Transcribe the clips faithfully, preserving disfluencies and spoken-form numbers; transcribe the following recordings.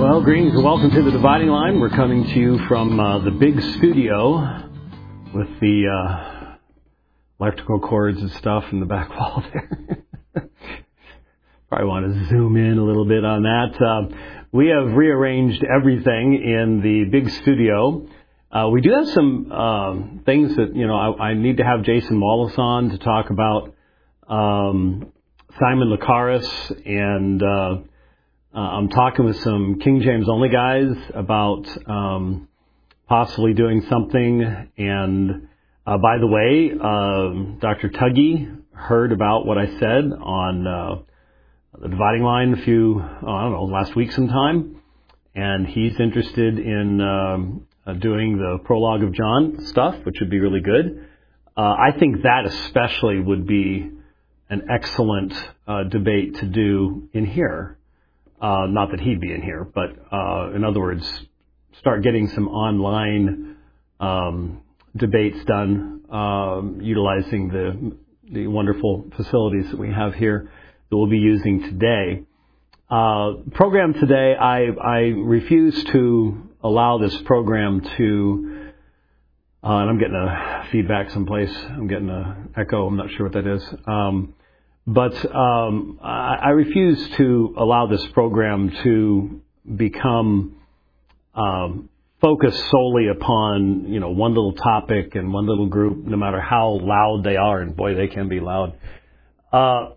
Well, greetings and welcome to The Dividing Line. We're coming to you from uh, the big studio with the uh, electrical cords and stuff in the back wall there. Probably want to zoom in a little bit on that. Uh, we have rearranged everything in the big studio. Uh, we do have some um, things that, you know, I, I need to have Jason Wallace on to talk about um, Simon Lakaris, and uh, uh, I'm talking with some King James only guys about um, possibly doing something. And uh, by the way, uh, Doctor Tuggy heard about what I said on uh, The Dividing Line a few, oh, I don't know, last week sometime, and he's interested in um, uh, doing the prologue of John stuff, which would be really good. Uh, I think that especially would be an excellent uh, debate to do in here. Uh, not that he'd be in here, but uh, in other words, start getting some online um, debates done, um, utilizing the the wonderful facilities that we have here that we'll be using today. Uh, program today, I, I refuse to allow this program to, uh, and I'm getting a feedback someplace. I'm getting an echo. I'm not sure what that is. Um, but um, I, I refuse to allow this program to become um, focused solely upon, you know, one little topic and one little group, no matter how loud they are. And boy, they can be loud. Uh,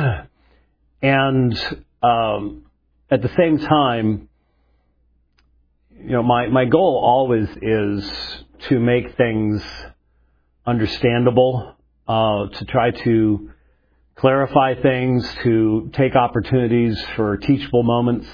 And um, at the same time, you know, my, my goal always is to make things understandable, uh, to try to clarify things, to take opportunities for teachable moments.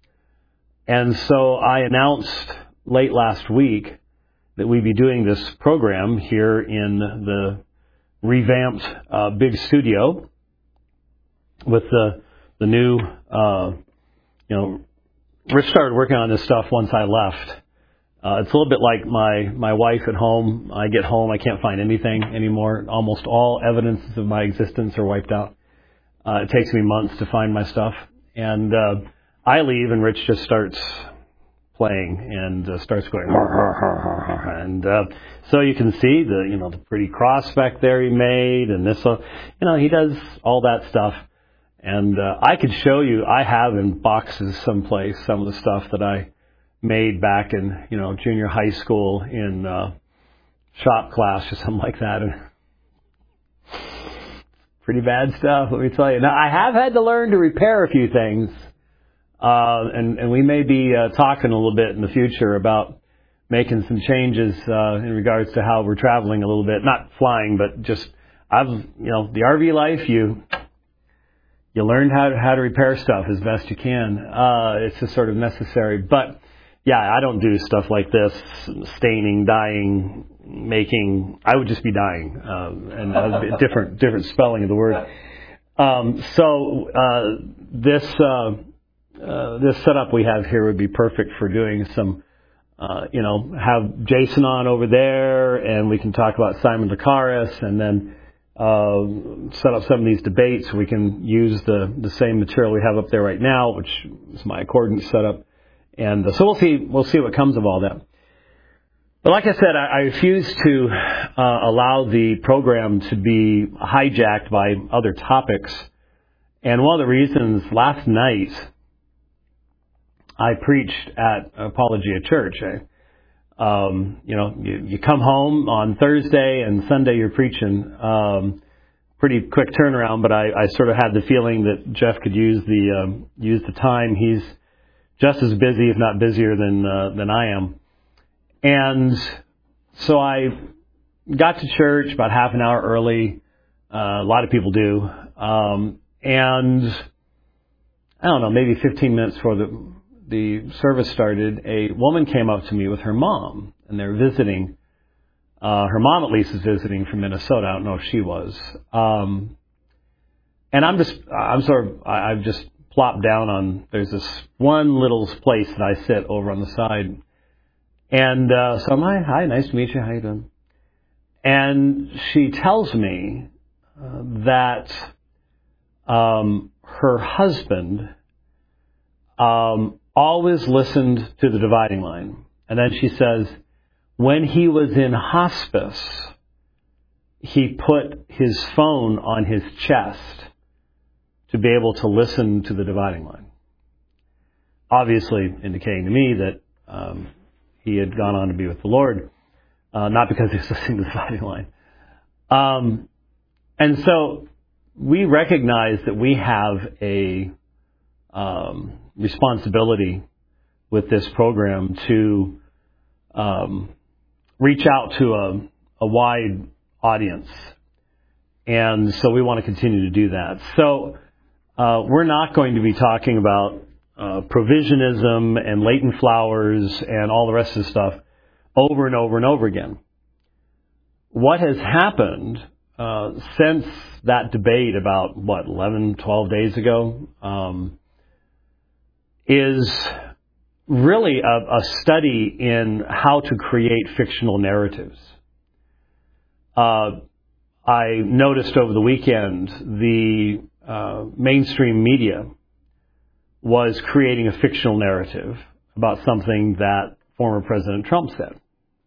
And so I announced late last week that we'd be doing this program here in the revamped uh, big studio with the the new, uh, you know, Rich started working on this stuff once I left. Uh, it's a little bit like my, my wife at home. I get home, I can't find anything anymore. Almost all evidence of my existence are wiped out. Uh, it takes me months to find my stuff. And uh, I leave and Rich just starts playing and uh, starts going, har, har, har, har, har. And uh, so you can see the, you know, the pretty cross back there he made, and this, uh, you know, he does all that stuff. And uh, I could show you, I have in boxes someplace some of the stuff that I made back in, you know, junior high school in uh, shop class or something like that. And pretty bad stuff, let me tell you. Now, I have had to learn to repair a few things. Uh, and, and we may be uh, talking a little bit in the future about making some changes uh, in regards to how we're traveling a little bit. Not flying, but just, I've, you know, the R V life, you... You learn how to, how to repair stuff as best you can. Uh, it's just sort of necessary. But, yeah, I don't do stuff like this, staining, dyeing, making. I would just be dying. Uh, and a different different spelling of the word. Um, so uh, this uh, uh, this setup we have here would be perfect for doing some, uh, you know, have Jason on over there, and we can talk about Simon Lakaris, and then Uh, set up some of these debates. We can use the, the same material we have up there right now, which is my accordance setup. And uh, so we'll see, we'll see what comes of all that. But like I said, I, I refuse to uh, allow the program to be hijacked by other topics. And one of the reasons last night I preached at Apologia Church. I, Um, you know, you, you come home on Thursday and Sunday you're preaching. Um, pretty quick turnaround, but I, I sort of had the feeling that Jeff could use the um, use the time. He's just as busy, if not busier, than uh, than I am. And so I got to church about half an hour early. Uh, a lot of people do, um, and I don't know, maybe fifteen minutes before the the service started, a woman came up to me with her mom, and they're visiting. Uh, her mom, at least, is visiting from Minnesota. I don't know if she was. Um, and I'm just, I'm sort of, I've just plopped down on, there's this one little place that I sit over on the side. And uh, so I'm like, hi, nice to meet you. How you doing? And she tells me uh, that um, her husband um, always listened to the dividing line. And then she says, when he was in hospice, he put his phone on his chest to be able to listen to the dividing line. Obviously indicating to me that um, he had gone on to be with the Lord, uh, not because he was listening to the dividing line. Um, and so we recognize that we have a um, responsibility with this program to um, reach out to a, a wide audience. And so we want to continue to do that. So uh, we're not going to be talking about uh, provisionism and latent flowers and all the rest of the stuff over and over and over again. What has happened uh, since that debate about, what, eleven, twelve days ago, um, is really a, a study in how to create fictional narratives. Uh, I noticed over the weekend the uh, mainstream media was creating a fictional narrative about something that former President Trump said.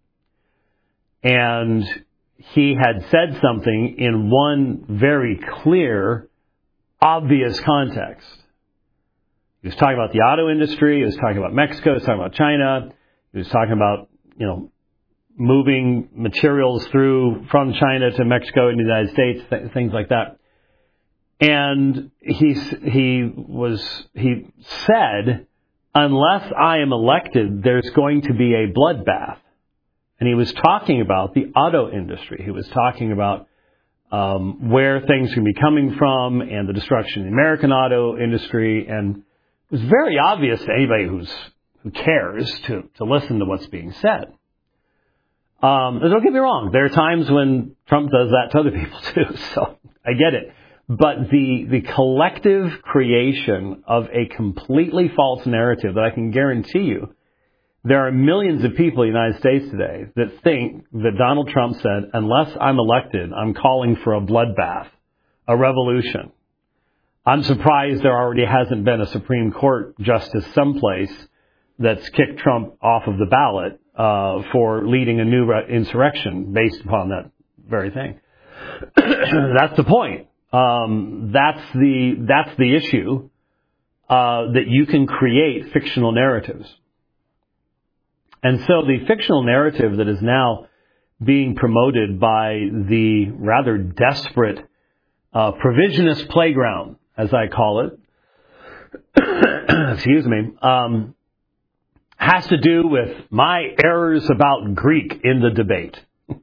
And he had said something in one very clear, obvious context. He was talking about the auto industry, he was talking about Mexico, he was talking about China, he was talking about, you know, moving materials through from China to Mexico and the United States, th- things like that. And he he was he said, unless I am elected, there's going to be a bloodbath. And he was talking about the auto industry. He was talking about um, where things can be coming from and the destruction of the American auto industry. And it was very obvious to anybody who's who cares to, to listen to what's being said. Um, don't get me wrong. There are times when Trump does that to other people too. So I get it. But the the collective creation of a completely false narrative that I can guarantee you, there are millions of people in the United States today that think that Donald Trump said, unless I'm elected, I'm calling for a bloodbath, a revolution. I'm surprised there already hasn't been a Supreme Court justice someplace that's kicked Trump off of the ballot uh, for leading a new re- insurrection based upon that very thing. That's the point. Um, that's the that's the issue, uh, that you can create fictional narratives. And so the fictional narrative that is now being promoted by the rather desperate uh, provisionist playground, as I call it, excuse me, um, has to do with my errors about Greek in the debate.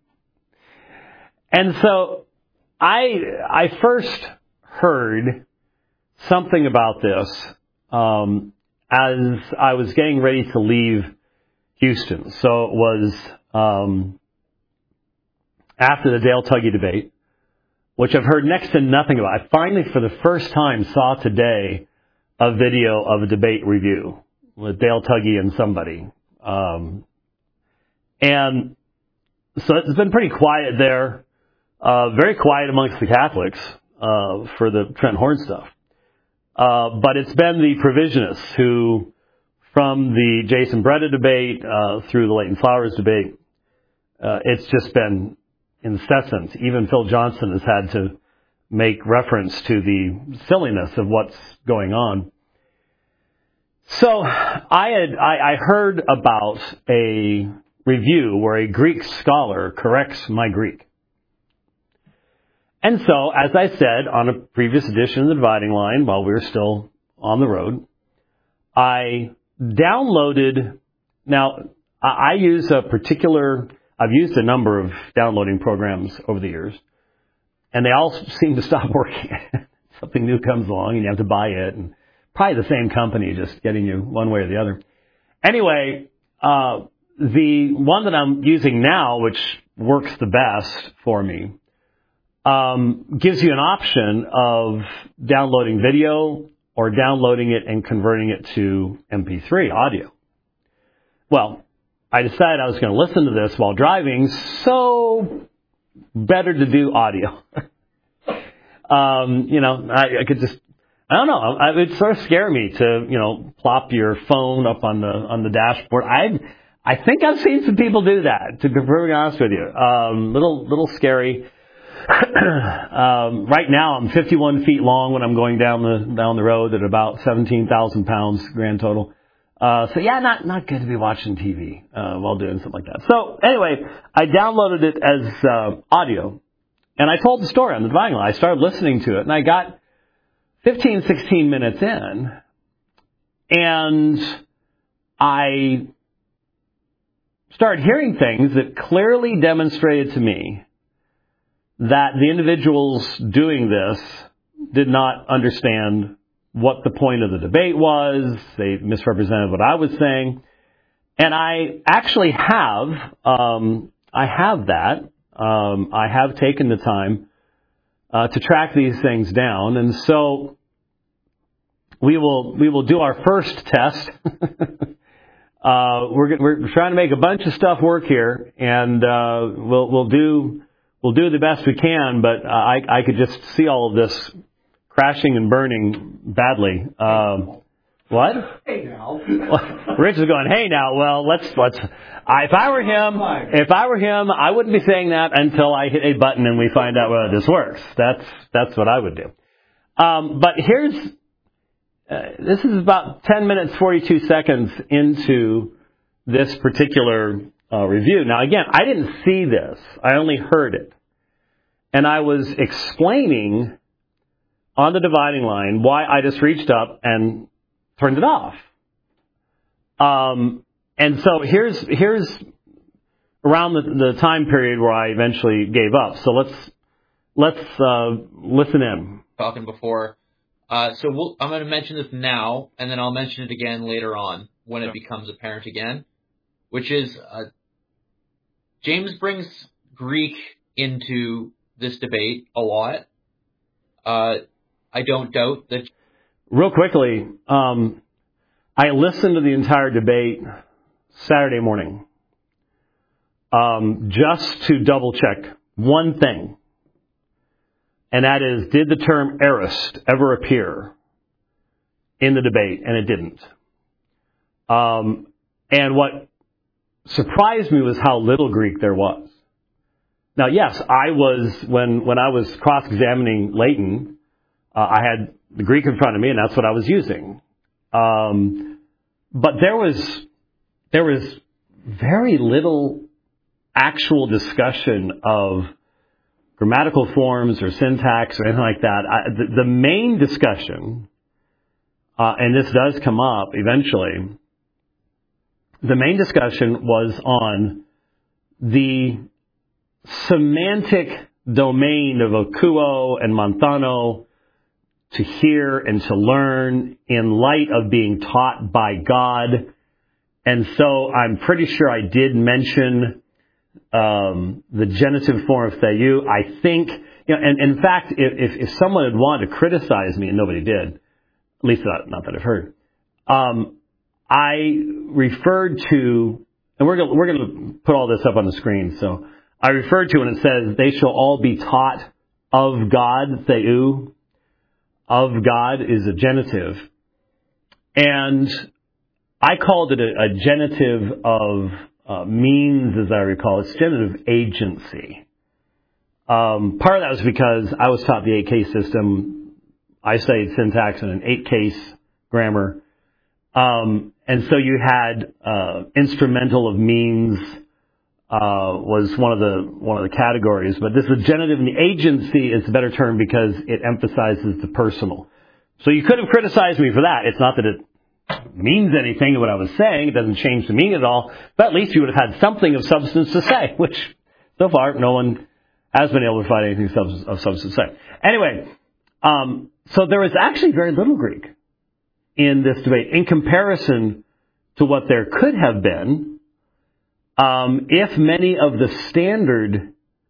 And so I I first heard something about this um, as I was getting ready to leave Houston. So it was um, after the Dale Tuggy debate, which I've heard next to nothing about. I finally, for the first time, saw today a video of a debate review with Dale Tuggy and somebody. Um, and so it's been pretty quiet there. Uh, very quiet amongst the Catholics uh, for the Trent Horn stuff. Uh, but it's been the provisionists who, from the Jason Breda debate uh, through the Leighton Flowers debate, uh, it's just been incessant. Even Phil Johnson has had to make reference to the silliness of what's going on. So I had I, I heard about a review where a Greek scholar corrects my Greek. And so, as I said on a previous edition of The Dividing Line, while we were still on the road, I downloaded, now I, I use a particular, I've used a number of downloading programs over the years, and they all seem to stop working. Something new comes along and you have to buy it, and probably the same company just getting you one way or the other. Anyway, uh, the one that I'm using now, which works the best for me, Um, gives you an option of downloading video or downloading it and converting it to M P three audio. Well, I decided I was going to listen to this while driving, so better to do audio. um, you know, I, I could just, I don't know. I, it sort of scared me to, you know, plop your phone up on the on the dashboard. I I think I've seen some people do that. To be perfectly honest with you, um, little little scary. um, right now, I'm fifty-one feet long when I'm going down the down the road at about seventeen thousand pounds grand total. Uh, so yeah, not not good to be watching T V uh, while doing something like that. So anyway, I downloaded it as uh, audio, and I told the story on the Dividing Line. I started listening to it, and I got fifteen, sixteen minutes in, and I started hearing things that clearly demonstrated to me that the individuals doing this did not understand what the point of the debate was. They misrepresented what I was saying. And I actually have, um, I have that. Um, I have taken the time uh, to track these things down. And so we will, we will do our first test. uh, we're, we're trying to make a bunch of stuff work here, and uh, we'll, we'll do, we'll do the best we can, but I, I could just see all of this crashing and burning badly. Um, what? Hey now. Rich is going, hey now. Well, let's let's. I, if I were him, if I were him, I wouldn't be saying that until I hit a button and we find out whether this works. That's that's what I would do. Um, but here's uh, this is about ten minutes forty-two seconds into this particular uh, review. Now, again, I didn't see this. I only heard it, and I was explaining on the Dividing Line why I just reached up and turned it off. Um, and so here's here's around the, the time period where I eventually gave up. So let's let's uh, listen in. Talking before, uh, so we'll, I'm going to mention this now, and then I'll mention it again later on when it becomes apparent again, which is uh, James brings Greek into this debate a lot. Uh, I don't doubt that. Real quickly, um, I listened to the entire debate Saturday morning, um, just to double check one thing, and that is, did the term aorist ever appear in the debate? And it didn't. Um, and what surprised me was how little Greek there was. Now, yes, I was when when I was cross-examining Leighton, uh, I had the Greek in front of me, and that's what I was using. Um, but there was there was very little actual discussion of grammatical forms or syntax or anything like that. I, the, the main discussion, uh, and this does come up eventually, the main discussion was on the semantic domain of Akuo and Manzano, to hear and to learn in light of being taught by God. And so I'm pretty sure I did mention um, the genitive form of theou. I think, you know, and, and in fact, if, if someone had wanted to criticize me, and nobody did, at least not, not that I've heard, um, I referred to, and we're going we're going to put all this up on the screen, so I referred to when it says, they shall all be taught of God, theou. Of God is a genitive. And I called it a, a genitive of uh, means, as I recall. It's genitive agency. Um, part of that was because I was taught the eight case system. I studied syntax in an eight case grammar. Um, and so you had uh, instrumental of means uh, was one of the one of the categories. But this is genitive, and the agency is a better term because it emphasizes the personal. So you could have criticized me for that. It's not that it means anything what I was saying. It doesn't change the meaning at all. But at least you would have had something of substance to say, which so far no one has been able to find anything of substance to say. Anyway, um, so there was actually very little Greek in this debate in comparison to what there could have been um, if many of the standard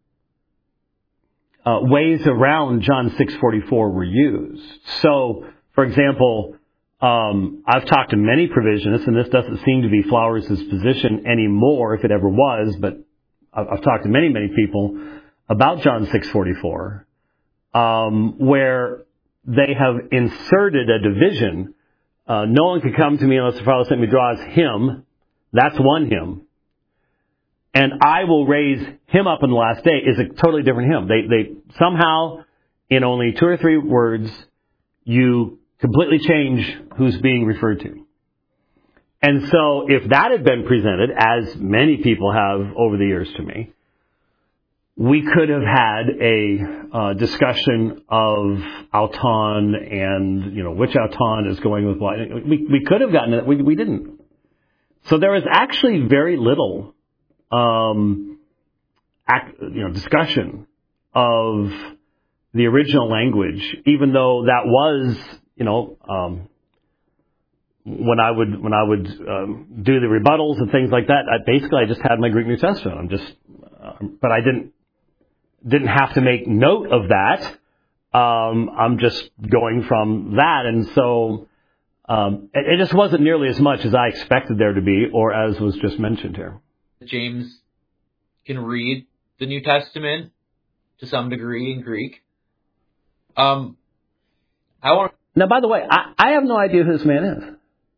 uh, ways around John six forty-four were used. So, for example, um, I've talked to many provisionists, and this doesn't seem to be Flowers' position anymore, if it ever was, but I've, I've talked to many, many people about John six forty-four, um, where they have inserted a division. Uh, no one could come to me unless the Father sent me draws him. That's one him. And I will raise him up in the last day is a totally different him. They, they somehow, in only two or three words, you completely change who's being referred to. And so if that had been presented, as many people have over the years to me, we could have had a uh, discussion of Auton and, you know, which Auton is going with what. We, we could have gotten it. We, we didn't. So there was actually very little, um, act, you know, discussion of the original language, even though that was, you know, um, when I would when I would um, do the rebuttals and things like that. I, basically, I just had my Greek New Testament. I'm just, uh, but I didn't. Didn't have to make note of that. Um, I'm just going from that. And so um, it, it just wasn't nearly as much as I expected there to be, or as was just mentioned here. James can read the New Testament to some degree in Greek. Um, I want. Now, by the way, I, I have no idea who this man is.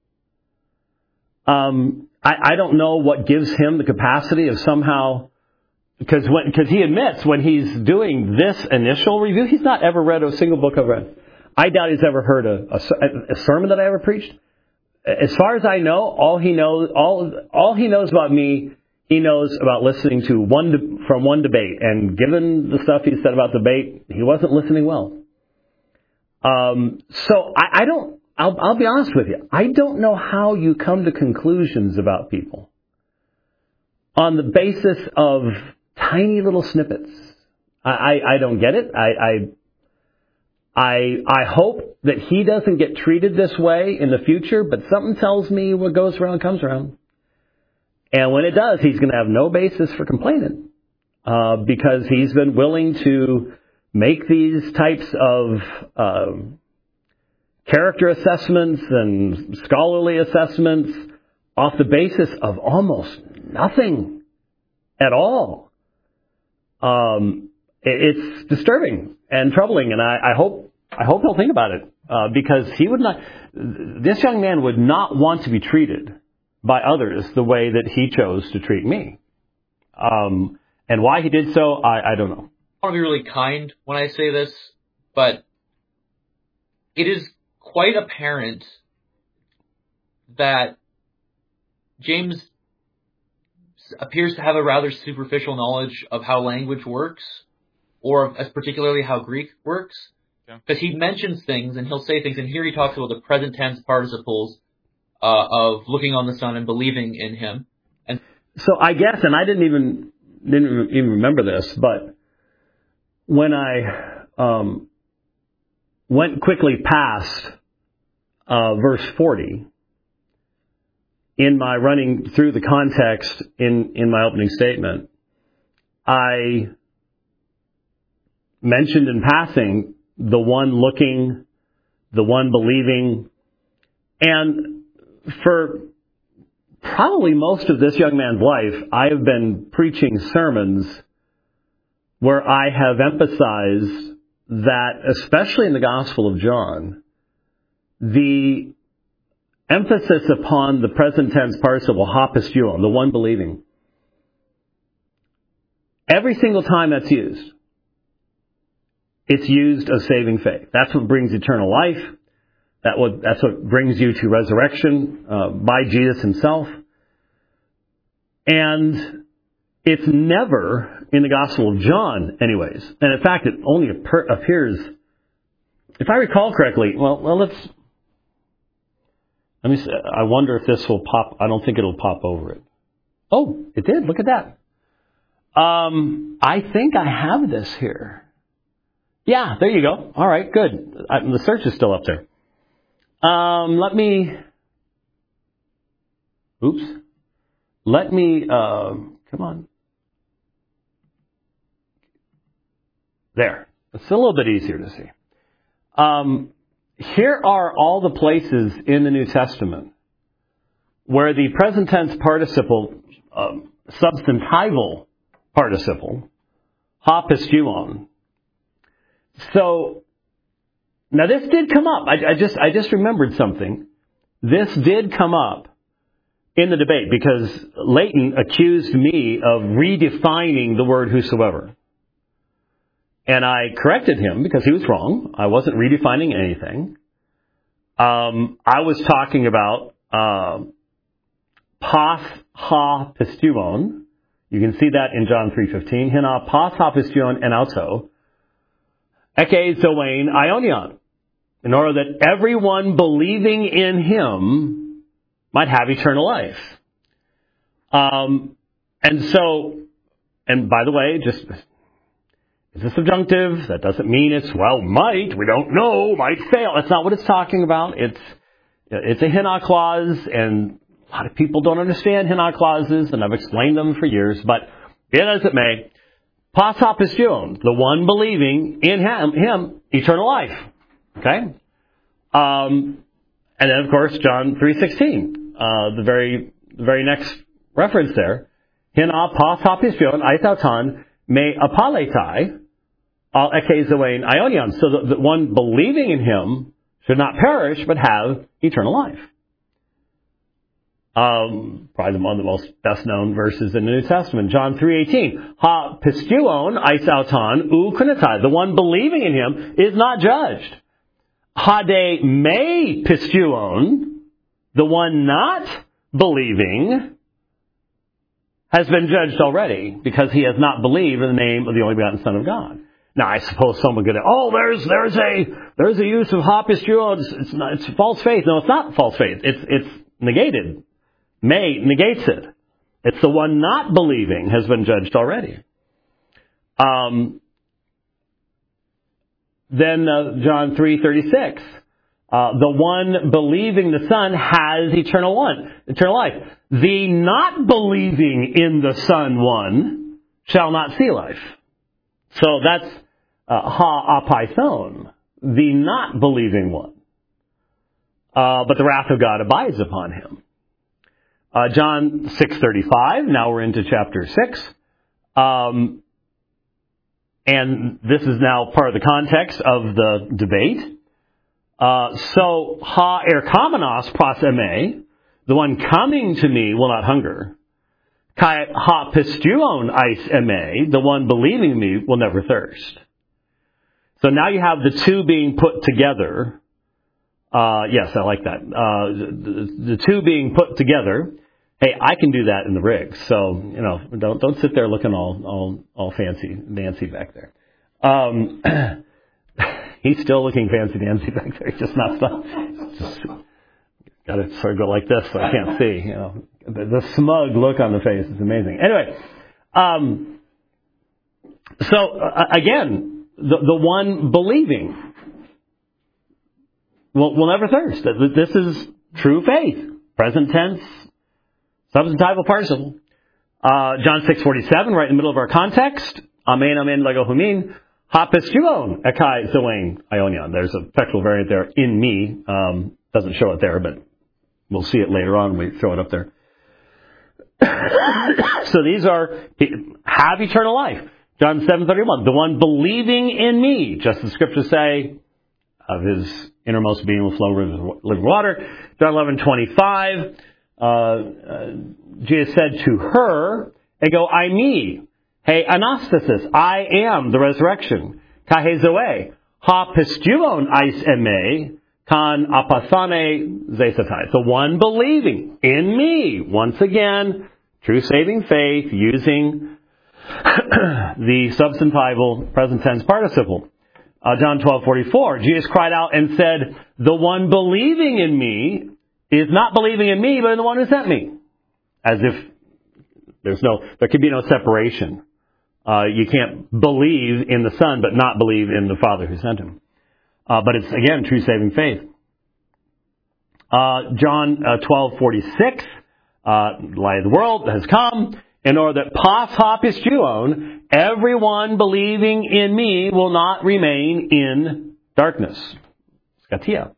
Um, I, I don't know what gives him the capacity of somehow... Because when, because he admits when he's doing this initial review, he's not ever read a single book I've read. I doubt he's ever heard a, a, a sermon that I ever preached. As far as I know, all he knows, all all he knows about me, he knows about listening to one from one debate. And given the stuff he said about debate, he wasn't listening well. Um, so I, I don't. I'll, I'll be honest with you. I don't know how you come to conclusions about people on the basis of tiny little snippets. I, I, I don't get it. I, I, I, I hope that he doesn't get treated this way in the future, but something tells me what goes around comes around. And when it does, he's going to have no basis for complaining, uh, because he's been willing to make these types of uh, character assessments and scholarly assessments off the basis of almost nothing at all. Um, it's disturbing and troubling, and I, I hope I hope he'll think about it, uh, because he would not. This young man would not want to be treated by others the way that he chose to treat me, um, and why he did so, I, I don't know. I want to be really kind when I say this, but it is quite apparent that James appears to have a rather superficial knowledge of how language works, or as particularly how Greek works. Because yeah. He mentions things, and he'll say things, and here he talks about the present tense participles uh, of looking on the Son and believing in Him. And so I guess, and I didn't even didn't even remember this, but when I um, went quickly past uh, verse forty, in my running through the context in, in my opening statement, I mentioned in passing the one looking, the one believing, and for probably most of this young man's life, I have been preaching sermons where I have emphasized that, especially in the Gospel of John, the emphasis upon the present tense participle, hopisteuon, the one believing. Every single time that's used, it's used of saving faith. That's what brings eternal life. That what, that's what brings you to resurrection uh, by Jesus Himself. And it's never in the Gospel of John, anyways. And in fact, it only appears, if I recall correctly, well, well let's... Let me see. I wonder if this will pop. I don't think it'll pop over it. Oh, it did. Look at that. Um, I think I have this here. Yeah, there you go. All right, good. I, the search is still up there. Um, let me. Oops. Let me. Uh, come on. There. It's a little bit easier to see. Um. Here are all the places in the New Testament where the present tense participle, um, substantival participle, hopisteuon. So Now this did come up. I, I just I just remembered something. This did come up in the debate because Leighton accused me of redefining the word whosoever. And I corrected him because he was wrong. I wasn't redefining anything. Um, I was talking about uh, pas ha pistuon. You can see that in John three fifteen. Hina pas ha pistuon en auto. Eke zoein ionion. In order that everyone believing in him might have eternal life. Um, and so, and by the way, just, it's a subjunctive. That doesn't mean it's, well, might, we don't know, might fail. That's not what it's talking about. It's, it's a hina clause, and a lot of people don't understand hina clauses, and I've explained them for years, but be it as it may, pas ha pistuon, the one believing in him, him, eternal life. Okay? Um, and then, of course, John three sixteen, uh, the very, the very next reference there. Hina pas ha pistuon, aithauton, me apaletai, al eke zoein ionion. So the, the one believing in him should not perish, but have eternal life. Um, probably one of the most best-known verses in the New Testament. John three eighteen. Ha pistuon, aithauton, u kunetai. The one believing in him is not judged. Hade me pistuon, the one not believing, has been judged already because he has not believed in the name of the only begotten Son of God. Now, I suppose someone could, oh, there's there's a there's a use of ha pistuon. It's, it's not, it's false faith. No, it's not false faith. It's it's negated. May negates it. It's the one not believing has been judged already. Um. Then uh, John three thirty-six, uh, the one believing the Son has eternal one, eternal life. The not believing in the Son one shall not see life. So that's uh, ha apaithon, the not believing one. Uh, but the wrath of God abides upon him. Uh, John six thirty-five. Now we're into chapter six. Um, And this is now part of the context of the debate. Uh, so, ha erkamenos pros eme, the one coming to me will not hunger. Kai ha pistuon eis eme, the one believing me will never thirst. So now you have the two being put together. Uh, yes, I like that. Uh, the, the two being put together. Hey, I can do that in the rig, so, you know, don't don't sit there looking all all, all fancy Nancy back there. Um, he's still looking fancy Nancy back there, just not stuff. Just gotta sort of go like this so I can't see, you know. The, the smug look on the face is amazing. Anyway, um, so, uh, again, the, the one believing will, will never thirst. This is true faith. Present tense. Substantival participle. Uh, John six forty-seven, right in the middle of our context. Amen, amen, lego humin. Ha pistuon, ekai zoein ionion. There's a textual variant there, in me. Um, doesn't show it there, but we'll see it later on when we throw it up there. So these are, have eternal life. John seven thirty-one, the one believing in me, just as the scriptures say, of his innermost being will flow rivers of living water. John eleven twenty-five, Uh, uh, Jesus said to her, ego I me, hey anastasis, I am the resurrection, kahe zoe, ha pistuon eis eme, kan apathane zesatai. The one believing in me, once again, true saving faith, using the substantival present tense participle. Uh, John twelve forty-four, Jesus cried out and said, the one believing in me is not believing in me, but in the one who sent me. As if there's no, there could be no separation. Uh, you can't believe in the Son, but not believe in the Father who sent him. Uh, but it's, again, true saving faith. Uh, John uh, twelve forty-six, uh, light of the world has come, in order that pas ha pistuon, everyone believing in me will not remain in darkness. Skatia.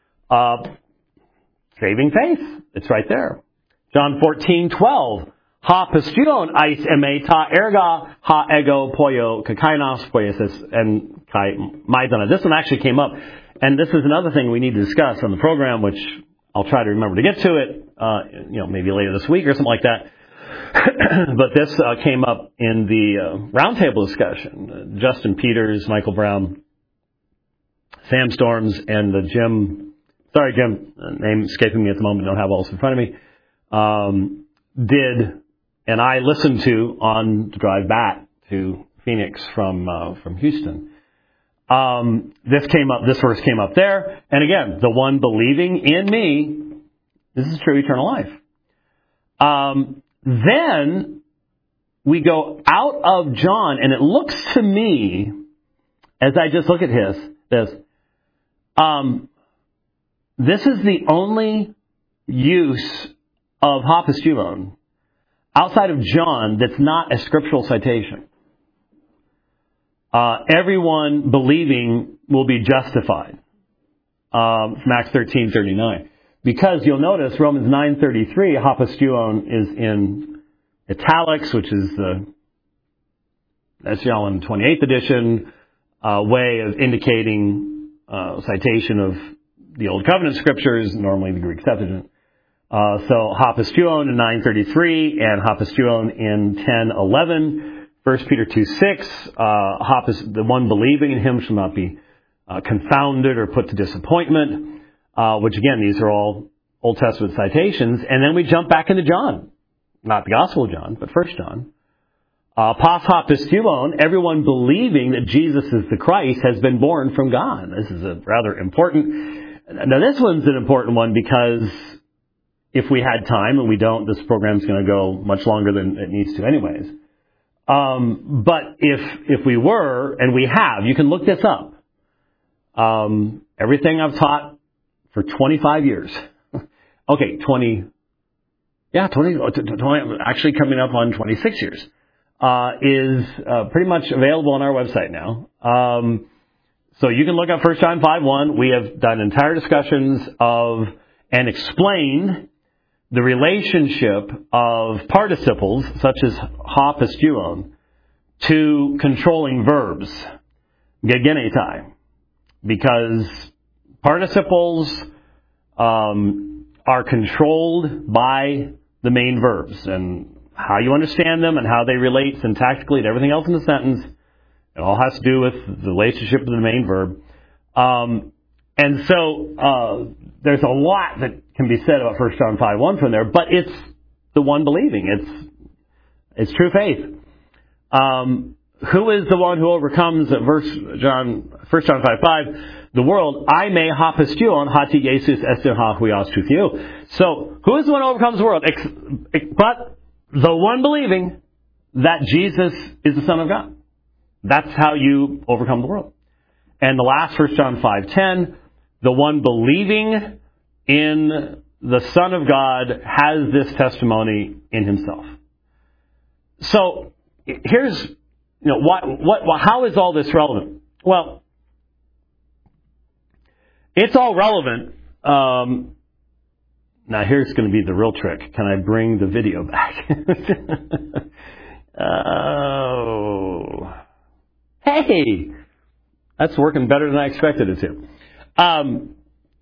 Uh, Saving faith. It's right there. John fourteen twelve. Ha pistion eis eme ta erga ha ego poio kakainos poiesis and kai maidana. This one actually came up, and this is another thing we need to discuss on the program, which I'll try to remember to get to it, uh, you know, maybe later this week or something like that. But this uh, came up in the uh, roundtable discussion. Uh, Justin Peters, Michael Brown, Sam Storms, and uh, Jim, sorry Jim, uh, name escaping me at the moment, don't have all this in front of me, um, did, and I listened to on the drive back to Phoenix from uh, from Houston. Um, this came up, this verse came up there, and again, the one believing in me, this is true eternal life. Um, then we go out of John, and it looks to me, as I just look at his, this, um, this is the only use of hapastuon outside of John that's not a scriptural citation. Uh, everyone believing will be justified. Um, from Acts thirteen thirty-nine. Because you'll notice Romans nine thirty-three, hapastuon is in italics, which is the S. Allen twenty-eighth edition uh, way of indicating uh, citation of the Old Covenant scriptures, normally the Greek Septuagint. Uh, so hapastuon in nine thirty-three and hapastuon in ten eleven. First Peter two six, uh, hapus, the one believing in him shall not be uh, confounded or put to disappointment. Uh, which again, these are all Old Testament citations. And then we jump back into John. Not the Gospel of John, but First John. Uh, pas hapastuon, everyone believing that Jesus is the Christ has been born from God. This is a rather important... Now this one's an important one because if we had time, and we don't, this program's going to go much longer than it needs to anyways. Um, but if if we were, and we have, you can look this up. Um, everything I've taught for twenty-five years. Okay, twenty, yeah, twenty, twenty, actually coming up on twenty-six years, uh, is uh, pretty much available on our website now. Um, so you can look up First John five one. We have done entire discussions of and explained the relationship of participles, such as hapastuon, to controlling verbs, gegenetai, because participles um, are controlled by the main verbs, and how you understand them and how they relate syntactically to everything else in the sentence, it all has to do with the relationship of the main verb. Um, and so uh, there's a lot that can be said about First John five one from there, but it's the one believing. It's it's true faith. Um, who is the one who overcomes, at verse John, First John five five, the world? I may hapastuon hati Jesus estin ha huios truthio. So, who is the one who overcomes the world? But the one believing that Jesus is the Son of God. That's how you overcome the world. And the last, First John five ten, the one believing in the Son of God has this testimony in himself. So, here's, you know, what, what, how is all this relevant? Well, it's all relevant. Um, now, here's going to be the real trick. Can I bring the video back? Oh, hey, that's working better than I expected it to. Um,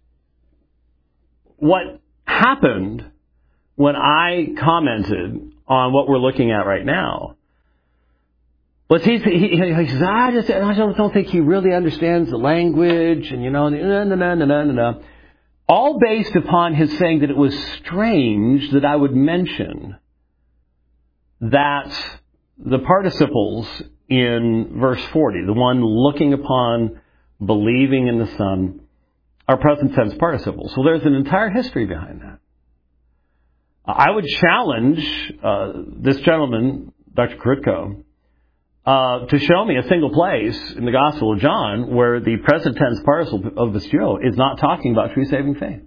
what happened when I commented on what we're looking at right now was he, he, he says, I just I don't, don't think he really understands the language, and you know, no, no, no, no, no, no. All based upon his saying that it was strange that I would mention that the participles in verse forty, the one looking upon, believing in the Son, are present tense participles. So there's an entire history behind that. I would challenge uh, this gentleman, Doctor Krutko, uh, to show me a single place in the Gospel of John where the present tense participle of pistuo is not talking about true saving faith.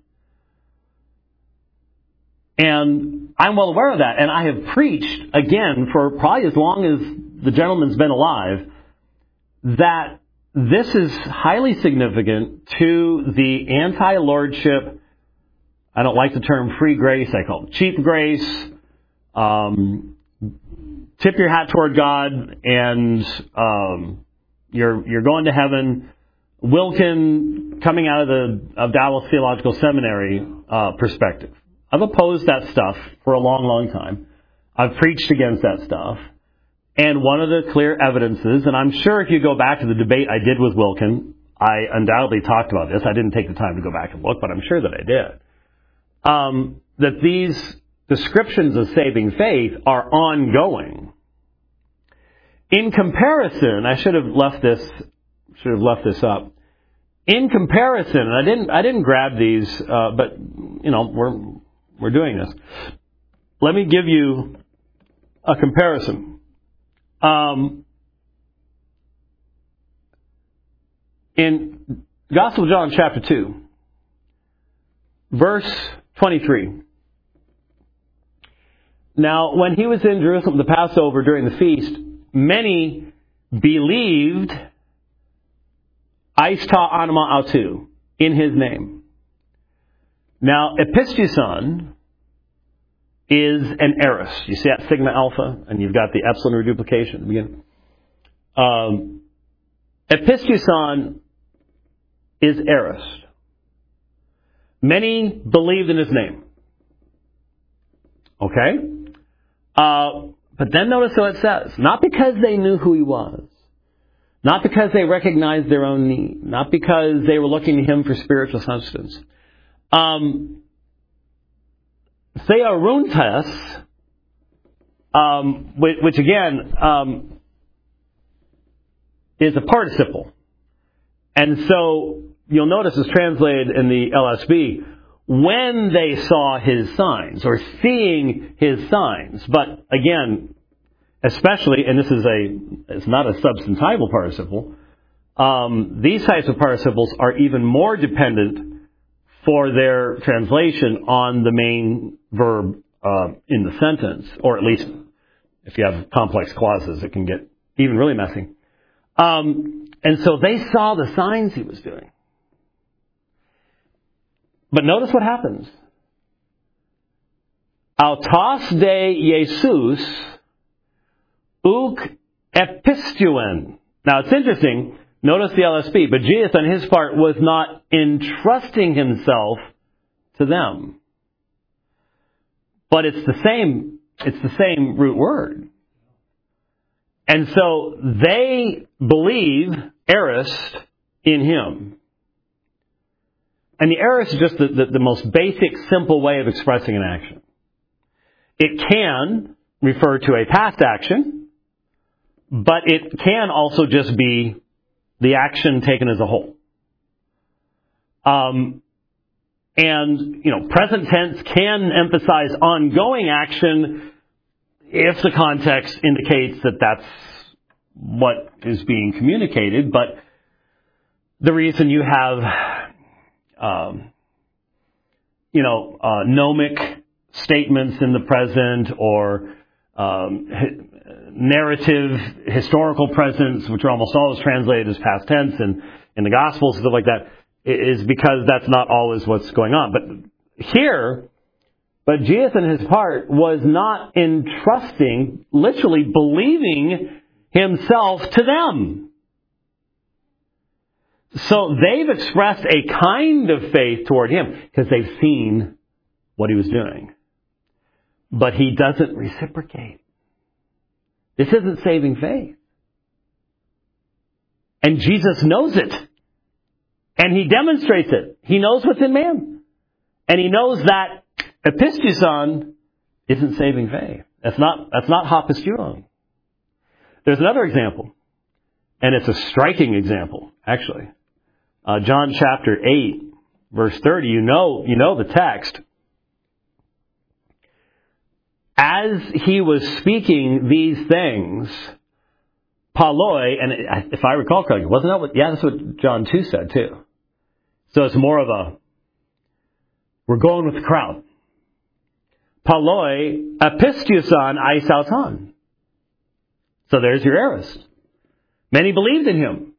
And I'm well aware of that. And I have preached, again, for probably as long as the gentleman's been alive, that this is highly significant to the anti-lordship, I don't like the term free grace, I call it cheap grace, um, tip your hat toward God, and um, you're you're going to heaven. Wilken, coming out of the of Dallas Theological Seminary uh, perspective, I've opposed that stuff for a long, long time. I've preached against that stuff. And one of the clear evidences, and I'm sure if you go back to the debate I did with Wilken, I undoubtedly talked about this. I didn't take the time to go back and look, but I'm sure that I did. Um, that these descriptions of saving faith are ongoing. In comparison, I should have left this, should have left this up. In comparison, and I didn't, I didn't grab these, uh, but you know, we're we're doing this. Let me give you a comparison. Um, in Gospel of John, chapter two, verse twenty-three. Now, when he was in Jerusalem the Passover during the feast, many believed Aista anima autou, in his name. Now, epistuson is an aorist. You see that sigma alpha, and you've got the epsilon reduplication at the beginning. Um, epistuson is aorist. Many believed in his name. Okay? Uh, but then notice what it says. Not because they knew who he was. Not because they recognized their own need. Not because they were looking to him for spiritual substance. Um, Theoruntes, um, which, which again um, is a participle. And so you'll notice it's translated in the L S B, when they saw his signs, or seeing his signs. But again, especially, and this is a, it's not a substantival participle, um, these types of participles are even more dependent for their translation on the main verb uh, in the sentence, or at least if you have complex clauses, it can get even really messy. Um, and so they saw the signs he was doing. But notice what happens. Autos de Jesus uk epistuen. Now it's interesting. Notice the L S B. But Jesus on his part was not entrusting himself to them. But it's the same, it's the same root word. And so they believe aorist in him. And the aorist is just the, the, the most basic, simple way of expressing an action. It can refer to a past action, but it can also just be the action taken as a whole. Um, and, you know, present tense can emphasize ongoing action if the context indicates that that's what is being communicated. But the reason you have, um, you know, uh, gnomic statements in the present, or um, narrative, historical presence, which are almost always translated as past tense in, in the Gospels and stuff like that, is because that's not always what's going on. But here, but Jesus in his part was not entrusting, literally believing himself to them. So they've expressed a kind of faith toward him because they've seen what he was doing. But he doesn't reciprocate. This isn't saving faith. And Jesus knows it. And he demonstrates it. He knows what's in man. And he knows that epistuson isn't saving faith. That's not, that's not hapastuon. There's another example. And it's a striking example, actually. Uh, John chapter eight, verse thirty. You know, you know the text. As he was speaking these things, Paloi, and if I recall correctly, wasn't that what, yeah, that's what John two said too. So it's more of a, we're going with the crowd. Paloi epistuson aisauton. So there's your aorist. Many believed in him.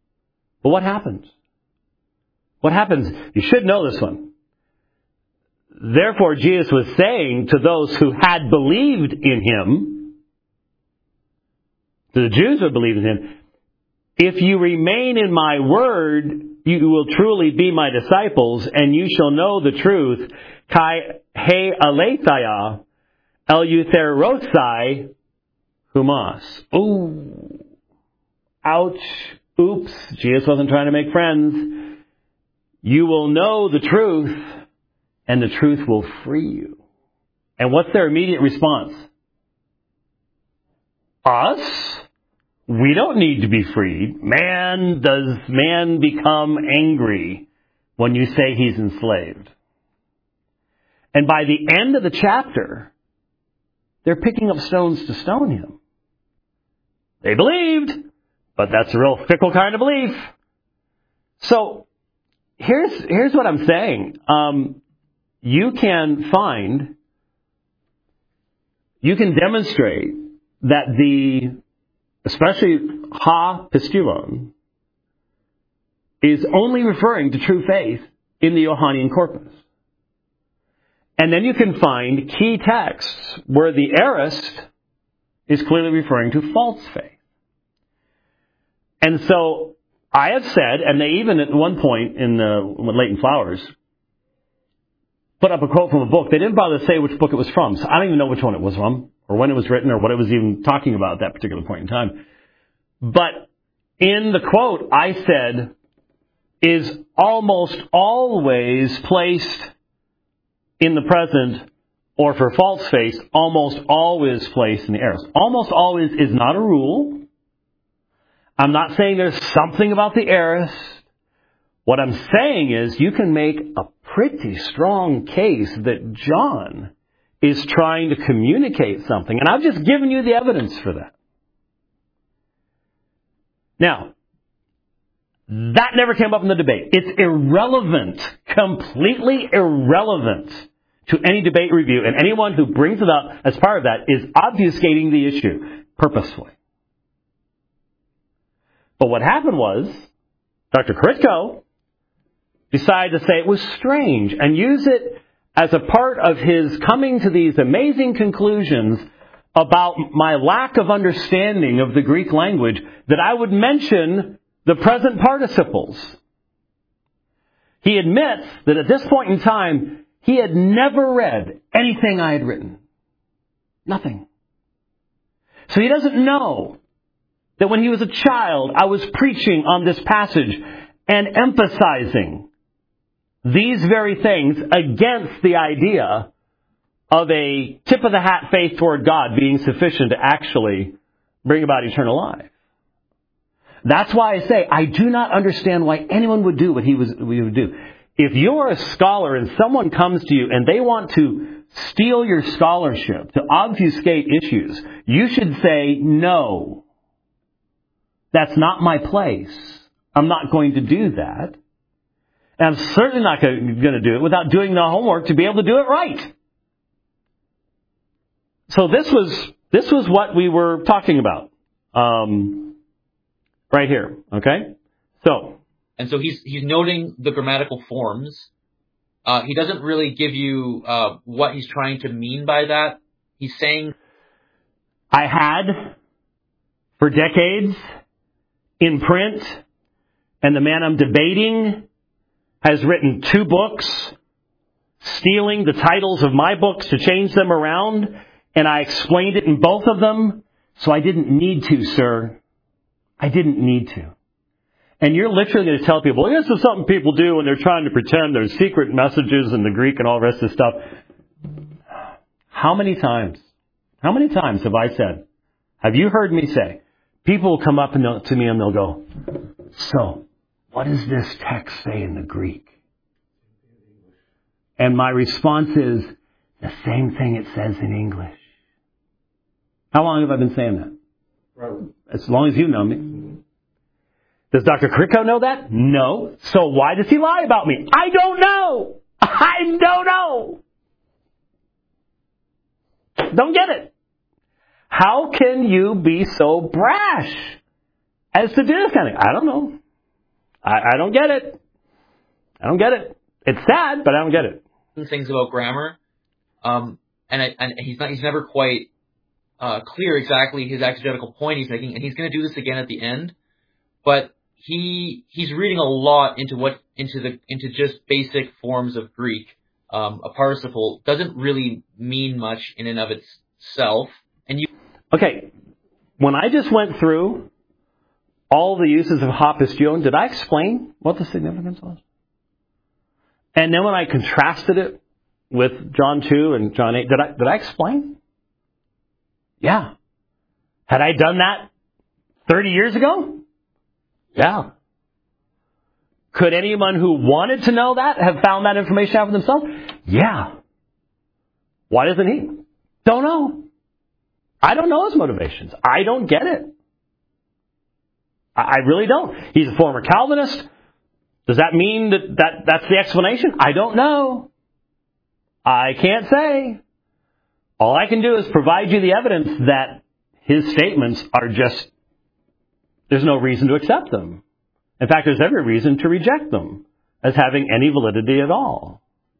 But what happens? What happens? You should know this one. therefore, Jesus was saying to those who had believed in him, to the Jews who had believed in him, if you remain in my word, you will truly be my disciples, and you shall know the truth. Kai he aletheia eleuterosai humas. Ooh. Ouch. Oops. Jesus wasn't trying to make friends. You will know the truth, and the truth will free you. And what's their immediate response? Us? We don't need to be freed. Man, does man become angry when you say he's enslaved? And by the end of the chapter, they're picking up stones to stone him. They believed, but that's a real fickle kind of belief. So, here's here's what I'm saying. Um, you can find, you can demonstrate that the, especially ha pistulon, is only referring to true faith in the Johannine corpus. And then you can find key texts where the aorist is clearly referring to false faith. And so I have said, and they even at one point in the Latent Flowers put up a quote from a book. They didn't bother to say which book it was from, so I don't even know which one it was from, or when it was written, or what it was even talking about at that particular point in time. But in the quote, I said, is almost always placed in the present, or for false faith, almost always placed in the aorist. Almost always is not a rule. I'm not saying there's something about the aorist. What I'm saying is you can make a pretty strong case that John is trying to communicate something. And I've just given you the evidence for that. Now, that never came up in the debate. It's irrelevant, completely irrelevant to any debate review. And anyone who brings it up as part of that is obfuscating the issue purposefully. But what happened was, Doctor Kritko decided to say it was strange and use it as a part of his coming to these amazing conclusions about my lack of understanding of the Greek language, that I would mention the present participles. He admits that at this point in time, he had never read anything I had written. Nothing. So he doesn't know that when he was a child, I was preaching on this passage and emphasizing these very things against the idea of a tip-of-the-hat faith toward God being sufficient to actually bring about eternal life. That's why I say I do not understand why anyone would do what he was we would do. If you're a scholar and someone comes to you and they want to steal your scholarship, to obfuscate issues, you should say, no, that's not my place. I'm not going to do that. And I'm certainly not going to do it without doing the homework to be able to do it right. So this was this was what we were talking about um, right here. Okay, so and so he's he's noting the grammatical forms. Uh, he doesn't really give you uh, what he's trying to mean by that. He's saying, I had for decades in print, and the man I'm debating has written two books, stealing the titles of my books to change them around, and I explained it in both of them, so I didn't need to, sir. I didn't need to. And you're literally going to tell people, this is something people do when they're trying to pretend there's secret messages in the Greek and all the rest of this stuff. How many times, how many times have I said, have you heard me say, people will come up and they'll, to me and they'll go, so, what does this text say in the Greek? And my response is, the same thing it says in English. How long have I been saying that? Right. As long as you know me. Does Doctor Kritko know that? No. So why does he lie about me? I don't know. I don't know. Don't get it. How can you be so brash as to do this kind of thing? I don't know. I, I don't get it. I don't get it. It's sad, but I don't get it. things about grammar, um, and, I, and he's not he's never quite uh, clear exactly his exegetical point he's making, and he's going to do this again at the end. But he he's reading a lot into what into the into just basic forms of Greek. Um, a participle doesn't really mean much in and of itself, and you. Okay, when I just went through all the uses of hopisteuon, did I explain what the significance was? And then when I contrasted it with John two and John eight, did I did I explain? Yeah. Had I done that thirty years ago? Yeah. Could anyone who wanted to know that have found that information out for themselves? Yeah. Why doesn't he? Don't know. I don't know his motivations. I don't get it. I really don't. He's a former Calvinist. Does that mean that, that that's the explanation? I don't know. I can't say. All I can do is provide you the evidence that his statements are just, there's no reason to accept them. In fact, there's every reason to reject them as having any validity at all.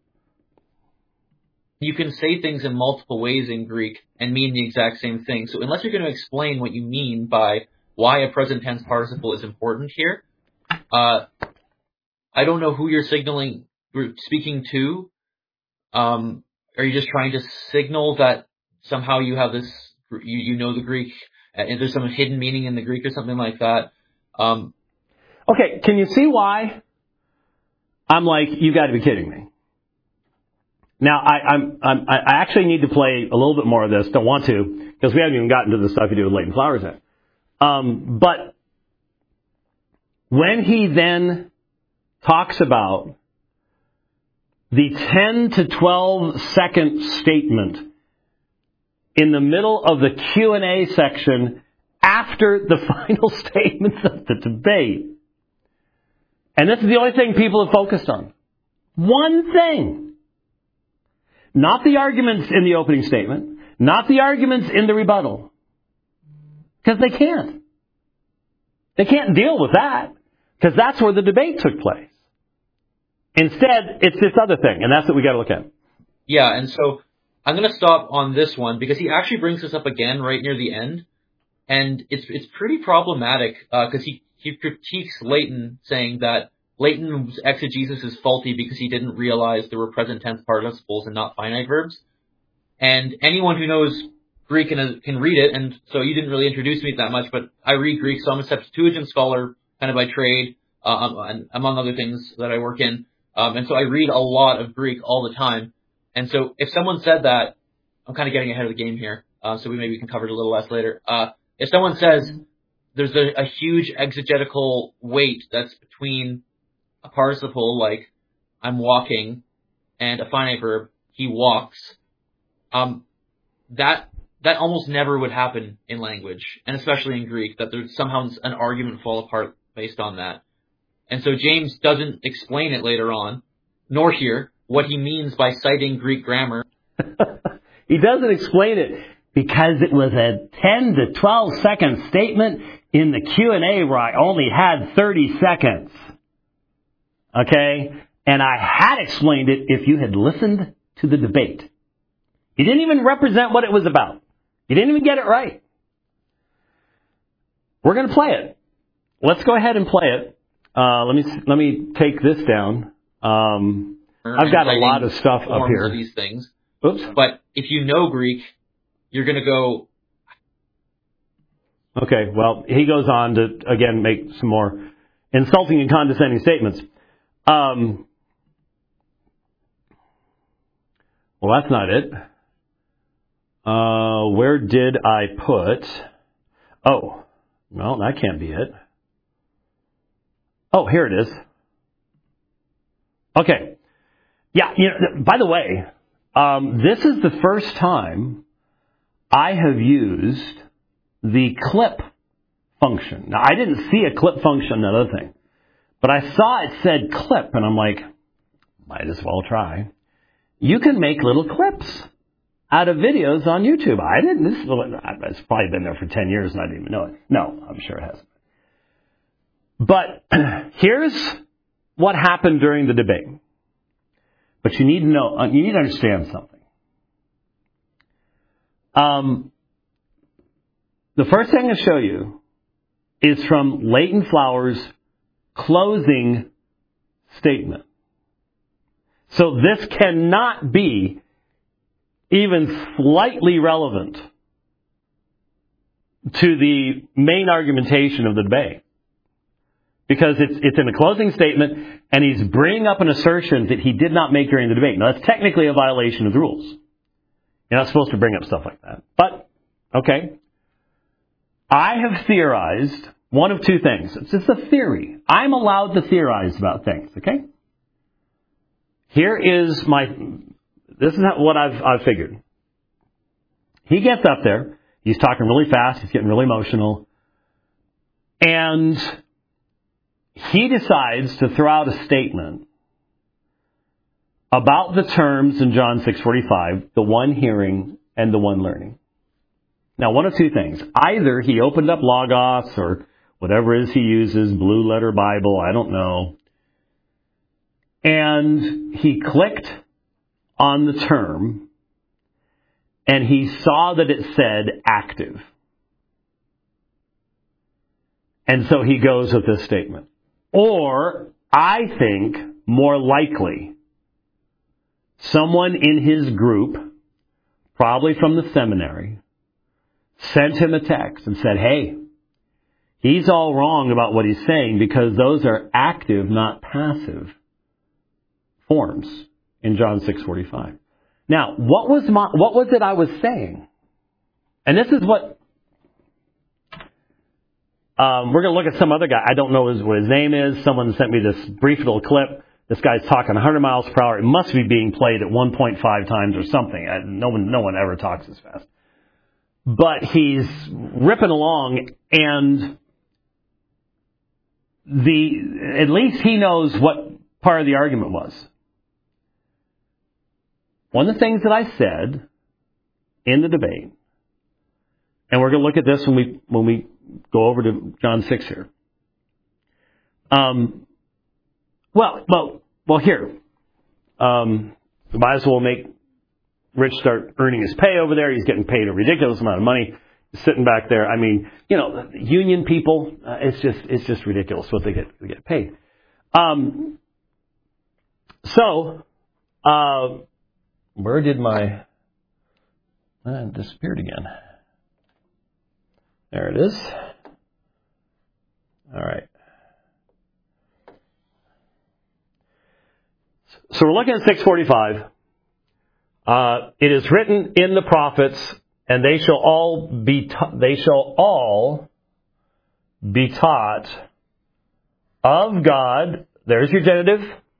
You can say things in multiple ways in Greek and mean the exact same thing. So unless you're going to explain what you mean by why a present tense participle is important here, uh, I don't know who you're signaling, you're speaking to. Um, are you just trying to signal that somehow you have this, you, you know the Greek, and there's some hidden meaning in the Greek or something like that? Um, okay, can you see why I'm like, you've got to be kidding me? Now, I, I'm, I'm, I actually need to play a little bit more of this. Don't want to, because we haven't even gotten to the stuff you do with Leighton Flowers yet. Um, but when he then talks about the ten to twelve second statement in the middle of the Q and A section after the final statements of the debate, and this is the only thing people have focused on. One thing. Not the arguments in the opening statement, not the arguments in the rebuttal. Because they can't. They can't deal with that, because that's where the debate took place. Instead, it's this other thing, and that's what we got to look at. Yeah, and so I'm going to stop on this one, because he actually brings this up again right near the end, and it's it's pretty problematic, because uh, he, he critiques Leighton, saying that Leighton's exegesis is faulty because he didn't realize there were present tense participles and not finite verbs. And anyone who knows Greek can, can read it, and so you didn't really introduce me to that much, but I read Greek, so I'm a Septuagint scholar, kind of by trade, uh, and among other things that I work in. Um, and so I read a lot of Greek all the time. And so if someone said that, I'm kind of getting ahead of the game here, uh, so we maybe can cover it a little less later. Uh, if someone says there's a, a huge exegetical weight that's between a participle like I'm walking and a finite verb, he walks, um, that that almost never would happen in language, and especially in Greek, that there's somehow an argument fall apart based on that. And so James doesn't explain it later on, nor here, what he means by citing Greek grammar. He doesn't explain it because it was a ten to twelve second statement in the Q and A where I only had thirty seconds. Okay? And I had explained it if you had listened to the debate. He didn't even represent what it was about. He didn't even get it right. We're going to play it. Let's go ahead and play it. Uh, let me let me take this down. Um, I've got a lot of stuff up here. These things. Oops. But if you know Greek, you're going to go. Okay. Well, he goes on to again make some more insulting and condescending statements. Um, well, that's not it. Uh, where did I put? Oh, well, that can't be it. Oh, here it is. Okay. Yeah, you know, by the way, um, this is the first time I have used the clip function. Now, I didn't see a clip function, another thing, but I saw it said clip, and I'm like, might as well try. You can make little clips out of videos on YouTube. I didn't. This it's probably been there for ten years and I didn't even know it. No, I'm sure it hasn't. But here's what happened during the debate. But you need to know, you need to understand something. Um, the first thing to show you is from Leighton Flowers' closing statement. So this cannot be even slightly relevant to the main argumentation of the debate. Because it's it's in a closing statement, and he's bringing up an assertion that he did not make during the debate. Now, that's technically a violation of the rules. You're not supposed to bring up stuff like that. But, okay. I have theorized one of two things. It's just a theory. I'm allowed to theorize about things, okay? Here is my... This is what I've, I've figured. He gets up there. He's talking really fast. He's getting really emotional. And he decides to throw out a statement about the terms in John six forty-five, the one hearing and the one learning. Now, one of two things. Either he opened up Logos or whatever it is he uses, Blue Letter Bible, I don't know, and he clicked on the term, and he saw that it said active. And so he goes with this statement. Or, I think, more likely, someone in his group, probably from the seminary, sent him a text and said, hey, he's all wrong about what he's saying because those are active, not passive forms in John six forty-five. Now, what was my, what was it I was saying? And this is what, um, we're going to look at some other guy. I don't know his, what his name is. Someone sent me this brief little clip. This guy's talking one hundred miles per hour. It must be being played at one point five times or something. I, no one, no one ever talks as fast. But he's ripping along, and the, at least he knows what part of the argument was. One of the things that I said in the debate, and we're going to look at this when we when we go over to John six here. Um, well, well, well, here, um, we might as well make Rich start earning his pay over there. He's getting paid a ridiculous amount of money, He's sitting back there. I mean, you know, union people, uh, it's just it's just ridiculous what they get they get paid. Um, so. Uh, Where did my... Uh, it disappeared again. There it is. All right. So we're looking at six forty-five. Uh, it is written in the prophets, and they shall all be ta- they shall all be taught of God. There's your genitive.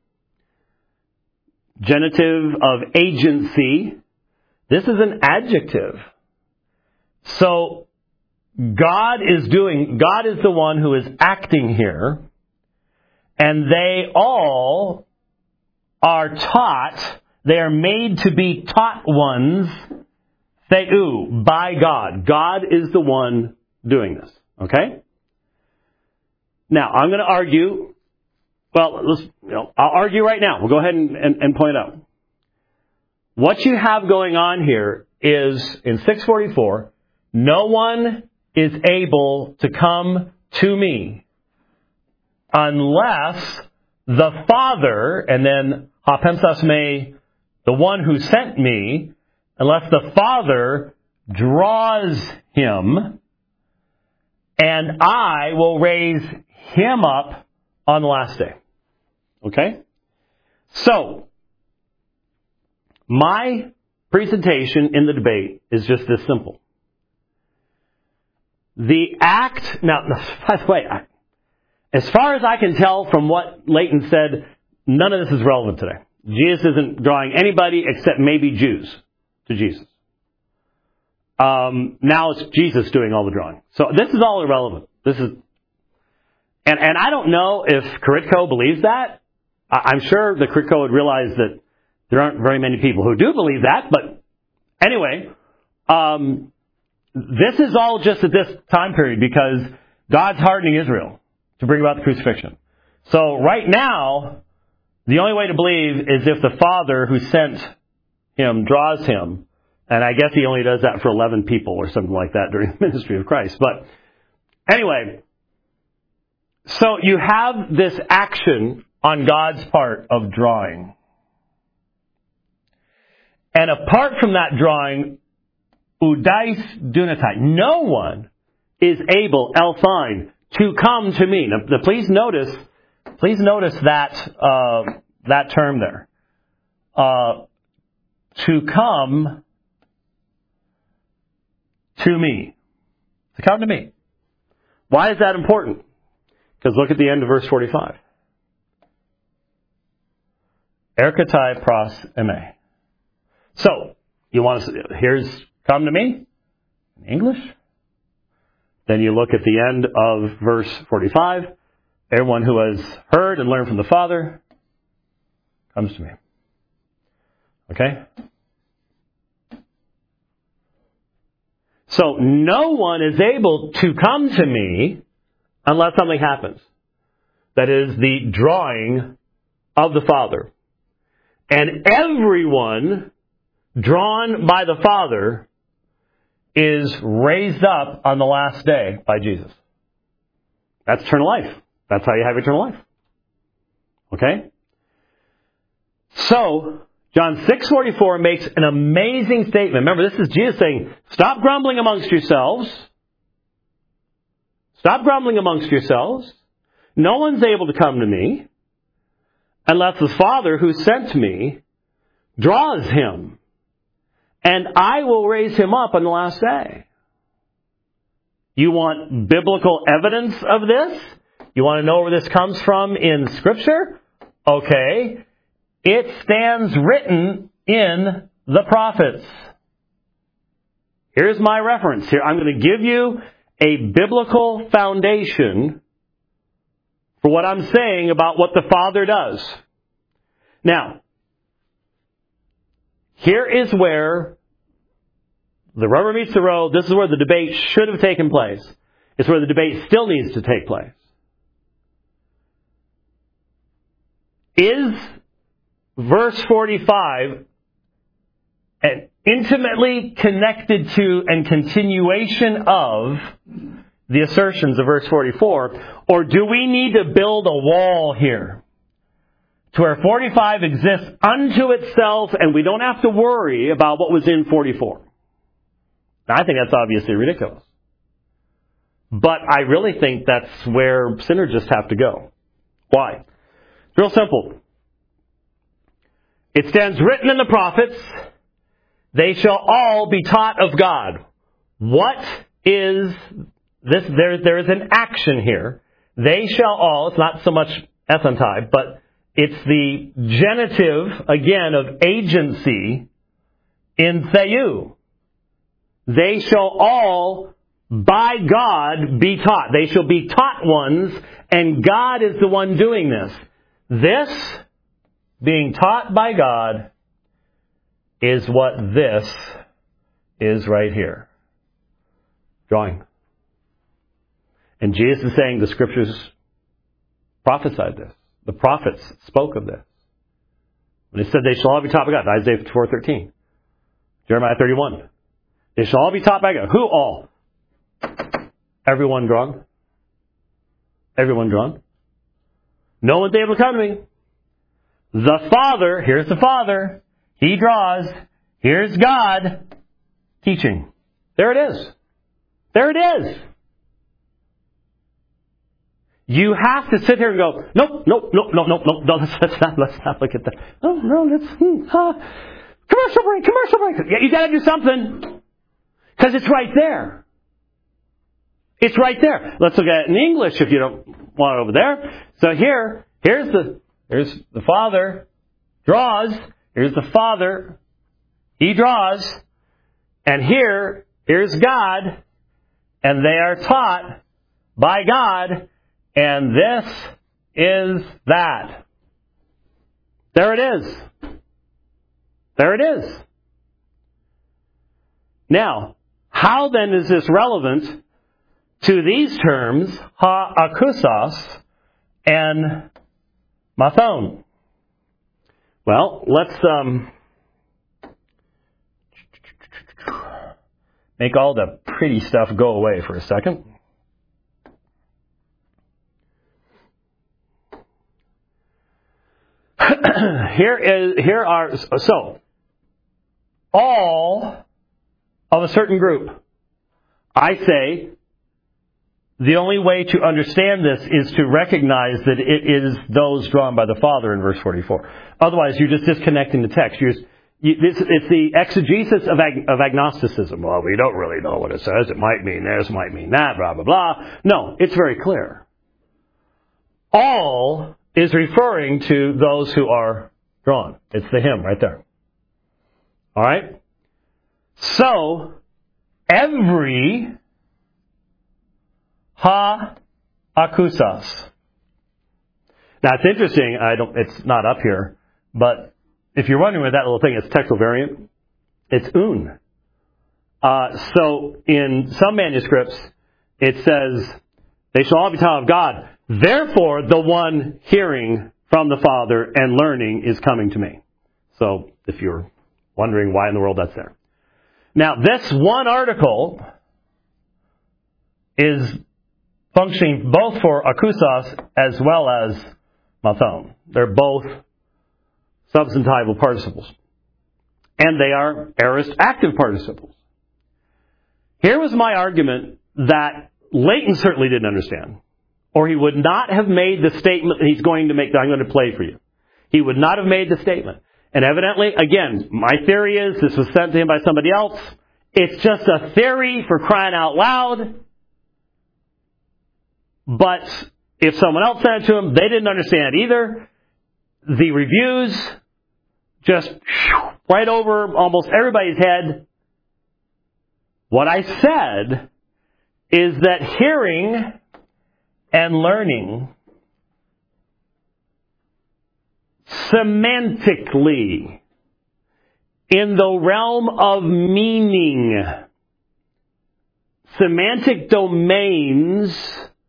Genitive of agency. This is an adjective. So, God is doing, God is the one who is acting here, and they all are taught, they are made to be taught ones, theou, by God. God is the one doing this. Okay? Now, I'm going to argue. Well, let's, you know, I'll argue right now. We'll go ahead and, and, and point out. What you have going on here is, in six forty-four, no one is able to come to me unless the Father, and then hapemsas me, the one who sent me, unless the Father draws him, and I will raise him up on the last day. Okay? So, my presentation in the debate is just this simple. The act, now, by the way, I, as far as I can tell from what Leighton said, none of this is relevant today. Jesus isn't drawing anybody except maybe Jews to Jesus. Um, now it's Jesus doing all the drawing. So this is all irrelevant. This is, and, and I don't know if Karitko believes that. I'm sure the Karitko would realize that there aren't very many people who do believe that, but anyway, um, this is all just at this time period because God's hardening Israel to bring about the crucifixion. So right now, The only way to believe is if the Father who sent him draws him. And I guess he only does that for eleven people or something like that during the ministry of Christ. But anyway, so you have this action on God's part of drawing. And apart from that drawing, udais dunatai, no one is able, elthine, to come to me. Now, please notice, please notice that uh, that term there. Uh, to come to me. To come to me. Why is that important? Because look at the end of verse forty-five. Erkatai pros eme. So, you want to, here's come to me in English. Then you look at the end of verse forty-five. Everyone who has heard and learned from the Father comes to me. Okay? So, no one is able to come to me unless something happens. That is the drawing of the Father. And everyone drawn by the Father is raised up on the last day by Jesus. That's eternal life. That's how you have eternal life. Okay? So, John six forty-four makes an amazing statement. Remember, this is Jesus saying, stop grumbling amongst yourselves. Stop grumbling amongst yourselves. No one's able to come to me unless the Father who sent me draws him. And I will raise him up on the last day. You want biblical evidence of this? You want to know where this comes from in Scripture? Okay. It stands written in the prophets. Here's my reference. Here, I'm going to give you a biblical foundation for what I'm saying about what the Father does. Now, here is where the rubber meets the road. This is where the debate should have taken place. It's where the debate still needs to take place. Is verse forty-five and intimately connected to and continuation of the assertions of verse forty-four, or do we need to build a wall here to where forty-five exists unto itself and we don't have to worry about what was in forty-four? Now, I think that's obviously ridiculous. But I really think that's where synergists have to go. Why? It's real simple. It stands written in the prophets, they shall all be taught of God. What is this? There, there is an action here. They shall all, it's not so much ethantai, but it's the genitive, again, of agency in theou. They shall all, by God, be taught. They shall be taught ones, and God is the one doing this. This, being taught by God, is what this is right here. Drawing. And Jesus is saying the Scriptures prophesied this. The prophets spoke of this. When they said they shall all be taught by God, Isaiah four thirteen, Jeremiah thirty-one. They shall all be taught by God. Who all? Everyone drawn. Everyone drawn. No one's able to come to me. The Father, here's the Father. He draws. Here's God teaching. There it is. There it is. You have to sit here and go, nope, nope, nope, nope, nope, nope, no, let's, let's not, let's not look at that. No, no, let's, hmm, uh, commercial break, commercial break. Yeah, you gotta do something. Because it's right there. It's right there. Let's look at it in English if you don't want it over there. So here, here's the, here's the Father draws. Here's the Father. He draws. And here, here's God. And they are taught by God. And this is that. There it is. There it is. Now, how then is this relevant to these terms, ha-akusos and mathon? Well, let's um, make all the pretty stuff go away for a second. Here is here are so all of a certain group. I say the only way to understand this is to recognize that it is those drawn by the Father in verse forty-four. Otherwise, you're just disconnecting the text. You're just, you, this, it's the exegesis of, ag, of agnosticism. Well, we don't really know what it says. It might mean this, might mean that, blah, blah, blah. No, it's very clear. All is referring to those who are drawn. It's the him right there. All right? So, every ha akusas. Now, it's interesting. I don't. It's not up here, but if you're wondering what that little thing is, textual variant, it's un. Uh, so, in some manuscripts, it says, "They shall all be taught of God. Therefore, the one hearing from the Father and learning is coming to me." So, if you're wondering why in the world that's there. Now, this one article is functioning both for akusas as well as mathon. They're both substantival participles. And they are aorist active participles. Here was my argument that Leighton certainly didn't understand. Or he would not have made the statement that he's going to make, that I'm going to play for you. He would not have made the statement. And evidently, again, my theory is this was sent to him by somebody else. It's just a theory for crying out loud. But if someone else sent it to him, they didn't understand it either. The reviews just right over almost everybody's head. What I said is that hearing and learning semantically in the realm of meaning, semantic domains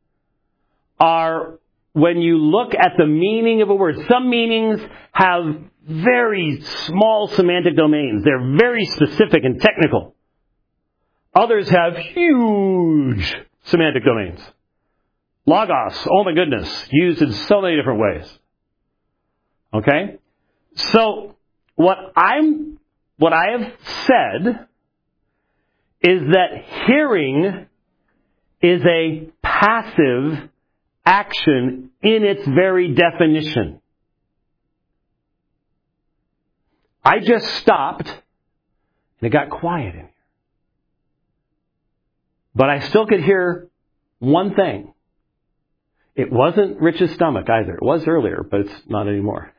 are when you look at the meaning of a word. Some meanings have very small semantic domains. They're very specific and technical. Others have huge semantic domains. Logos, oh my goodness, used in so many different ways. Okay? So, what I'm, what I have said is that hearing is a passive action in its very definition. I just stopped and it got quiet in here. But I still could hear one thing. It wasn't Rich's stomach either. It was earlier, but it's not anymore.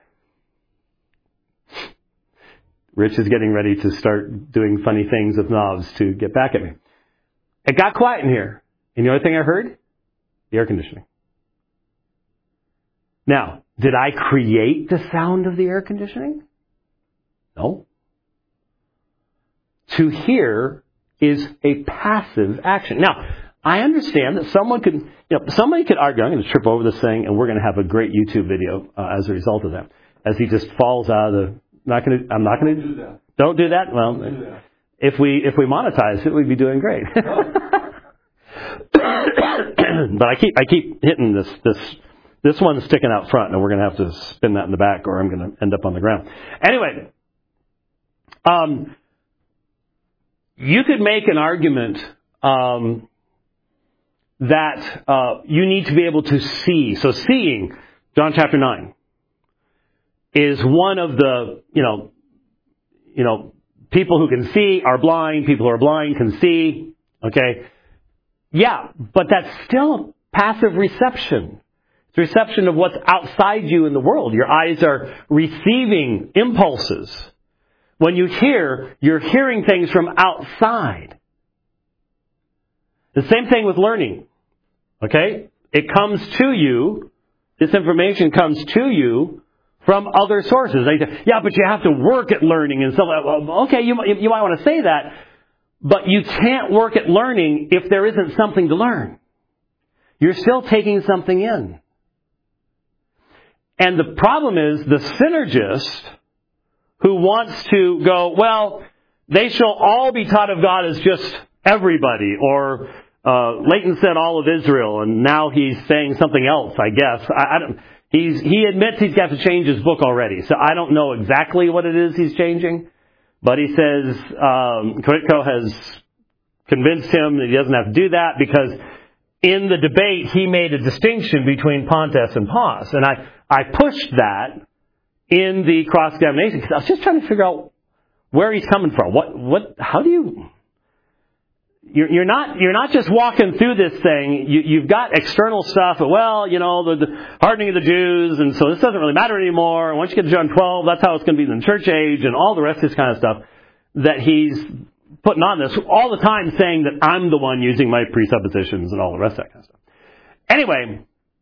Rich is getting ready to start doing funny things with knobs to get back at me. It got quiet in here. And the only thing I heard? The air conditioning. Now, did I create the sound of the air conditioning? No. To hear is a passive action. Now, I understand that someone could, you know, somebody could argue, I'm going to trip over this thing and we're going to have a great YouTube video uh, as a result of that. As he just falls out of the, not going to, I'm not going to, do that. Don't do that? Well, do that. if we, if we monetize it, we'd be doing great. But I keep, I keep hitting this, this, this one's sticking out front and we're going to have to spin that in the back or I'm going to end up on the ground. Anyway, um, you could make an argument, um, that uh, you need to be able to see. So seeing, John chapter nine, is one of the, you know, you know, people who can see are blind, people who are blind can see, okay? Yeah, but that's still a passive reception. It's a reception of what's outside you in the world. Your eyes are receiving impulses. When you hear, you're hearing things from outside. The same thing with learning. Okay? It comes to you, this information comes to you from other sources. They say, yeah, but you have to work at learning and stuff like that. Well, okay, you, you might want to say that, but you can't work at learning if there isn't something to learn. You're still taking something in. And the problem is the synergist who wants to go, well, they shall all be taught of God as just everybody, or uh, Leighton said all of Israel, and now he's saying something else, I guess. I, I don't, he's, he admits he's got to change his book already, so I don't know exactly what it is he's changing, but he says um, Kritko has convinced him that he doesn't have to do that because in the debate he made a distinction between Pontes and Pos, and I, I pushed that in the cross-examination because I was just trying to figure out where he's coming from. What, what, how do you, you're, you're not, you're not just walking through this thing. You, you've got external stuff. Well, you know, the, the hardening of the Jews, and so this doesn't really matter anymore. And once you get to John twelve, that's how it's going to be in the church age, and all the rest of this kind of stuff that he's putting on this all the time, saying that I'm the one using my presuppositions and all the rest of that kind of stuff. Anyway,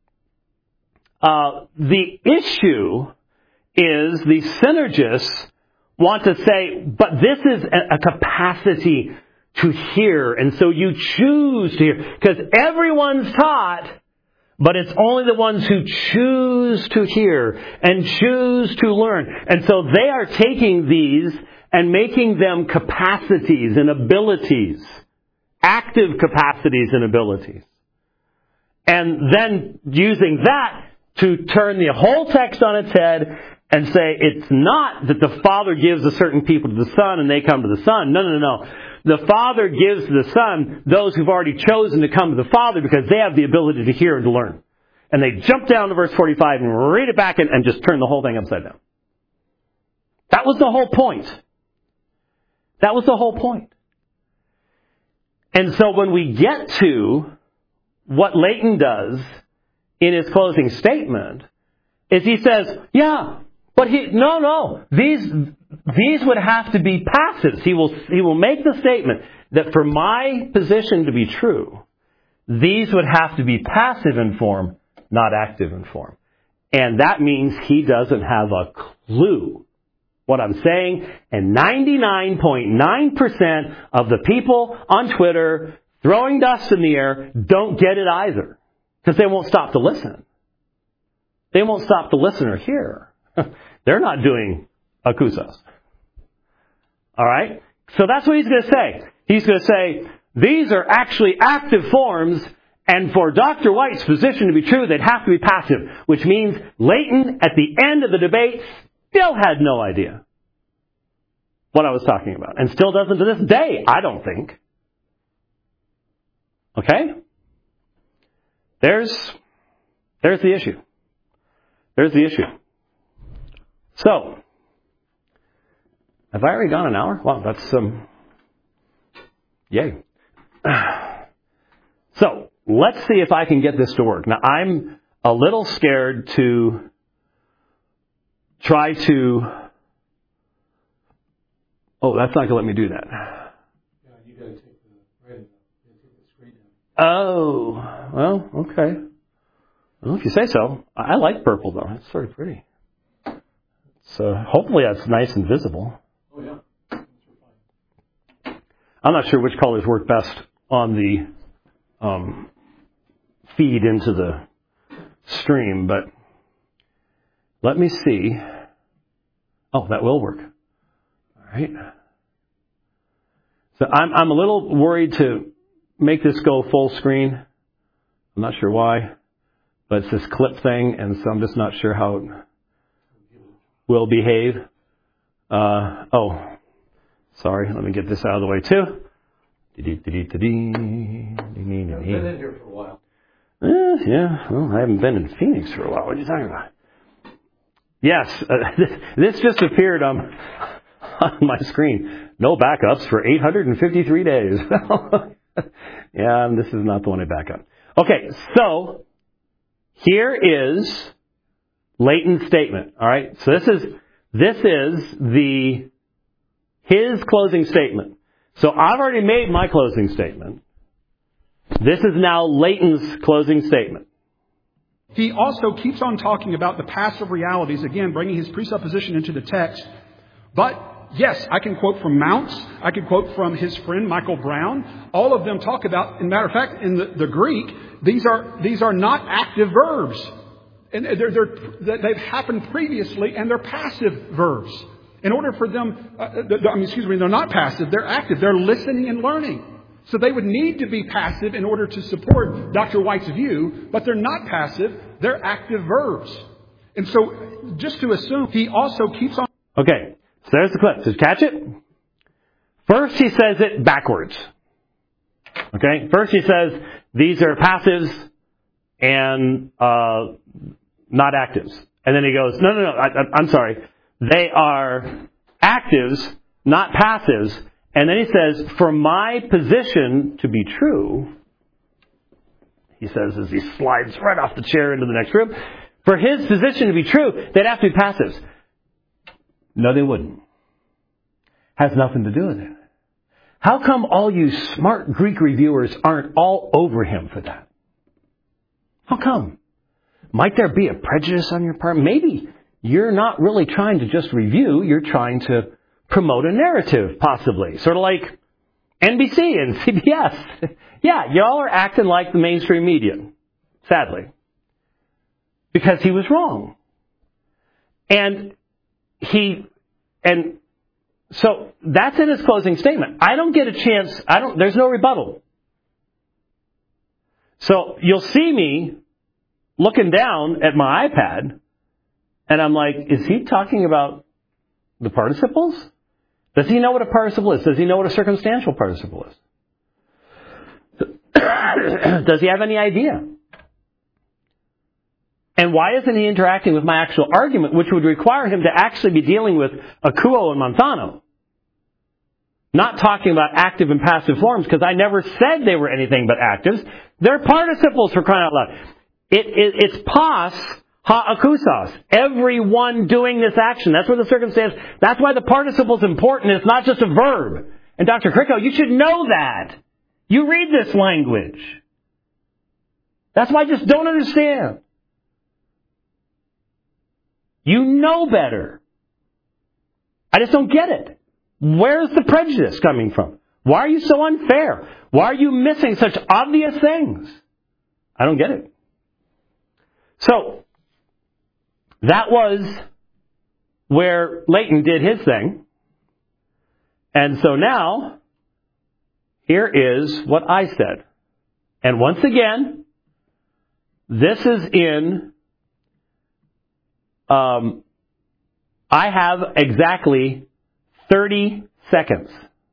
uh, the issue is the synergists want to say, but this is a capacity to hear, and so you choose to hear. Because everyone's taught, but it's only the ones who choose to hear and choose to learn. And so they are taking these and making them capacities and abilities, active capacities and abilities. And then using that to turn the whole text on its head and say it's not that the Father gives a certain people to the Son and they come to the Son. No, no, no, no. The Father gives to the Son those who've already chosen to come to the Father because they have the ability to hear and to learn. And they jump down to verse forty-five and read it back and, and just turn the whole thing upside down. That was the whole point. That was the whole point. And so when we get to what Leighton does in his closing statement, is he says, yeah, but he, no, no, these, these would have to be passives. He will, he will make the statement that for my position to be true, these would have to be passive in form, not active in form. And that means he doesn't have a clue what I'm saying, and ninety-nine point nine percent of the people on Twitter throwing dust in the air don't get it either, because they won't stop to listen. They won't stop to listen or hear. They're not doing acusas. All right? So that's what he's going to say. He's going to say, these are actually active forms, and for Doctor White's position to be true, they'd have to be passive, which means Leighton, at the end of the debate, still had no idea what I was talking about. And still doesn't to this day, I don't think. Okay? There's, there's the issue. There's the issue. So, have I already gone an hour? Wow, that's, um, yay. So, let's see if I can get this to work. Now, I'm a little scared to try to... Oh, that's not going to let me do that. Yeah, you got to take the right, you take the screen down. Oh, well, okay. Well, if you say so. I like purple, though. It's sort of pretty. So hopefully that's nice and visible. Oh, yeah. That's fine. I'm not sure which colors work best on the um, feed into the stream, but let me see. Oh, that will work. All right. So I'm I'm a little worried to make this go full screen. I'm not sure why, but it's this clip thing, and so I'm just not sure how it will behave. Uh, oh, sorry. Let me get this out of the way too. I've been in here for a while. Uh, yeah, well, I haven't been in Phoenix for a while. What are you talking about? Yes, uh, this, this just appeared on, on my screen. No backups for eight hundred fifty-three days. Yeah, this is not the one I back up. Okay, so here is Leighton's statement. All right, so this is this is the his closing statement. So I've already made my closing statement. This is now Leighton's closing statement. He also keeps on talking about the passive realities, again, bringing his presupposition into the text. But, yes, I can quote from Mounce. I can quote from his friend Michael Brown. All of them talk about, in matter of fact, in the, the Greek, these are these are not active verbs. And they're, they're, they've happened previously, and they're passive verbs. In order for them, uh, I mean, excuse me, they're not passive, they're active. They're listening and learning. So they would need to be passive in order to support Doctor White's view, but they're not passive, they're active verbs. And so just to assume he also keeps on... Okay, so there's the clip. Did you catch it? First he says it backwards. Okay, first he says these are passives and uh, not actives. And then he goes, no, no, no, I, I'm sorry. They are actives, not passives. And then he says, for my position to be true, he says as he slides right off the chair into the next room, for his position to be true, they'd have to be passives. No, they wouldn't. Has nothing to do with it. How come all you smart Greek reviewers aren't all over him for that? How come? Might there be a prejudice on your part? Maybe you're not really trying to just review, you're trying to promote a narrative, possibly. Sort of like N B C and C B S. Yeah, y'all are acting like the mainstream media, sadly. Because he was wrong. And he, and so that's in his closing statement. I don't get a chance, I don't, there's no rebuttal. So you'll see me looking down at my iPad, and I'm like, is he talking about the participles? Does he know what a participle is? Does he know what a circumstantial participle is? Does he have any idea? And why isn't he interacting with my actual argument, which would require him to actually be dealing with akuo and montano? Not talking about active and passive forms, because I never said they were anything but actives. They're participles, for crying out loud. It, it, it's pas ha-akusas. Everyone doing this action. That's where the circumstance, that's why the participle's important. It's not just a verb. And Doctor Kricko, you should know that. You read this language. That's why I just don't understand. You know better. I just don't get it. Where's the prejudice coming from? Why are you so unfair? Why are you missing such obvious things? I don't get it. So, that was where Leighton did his thing. And so now, here is what I said. And once again, this is in, um, I have exactly thirty seconds.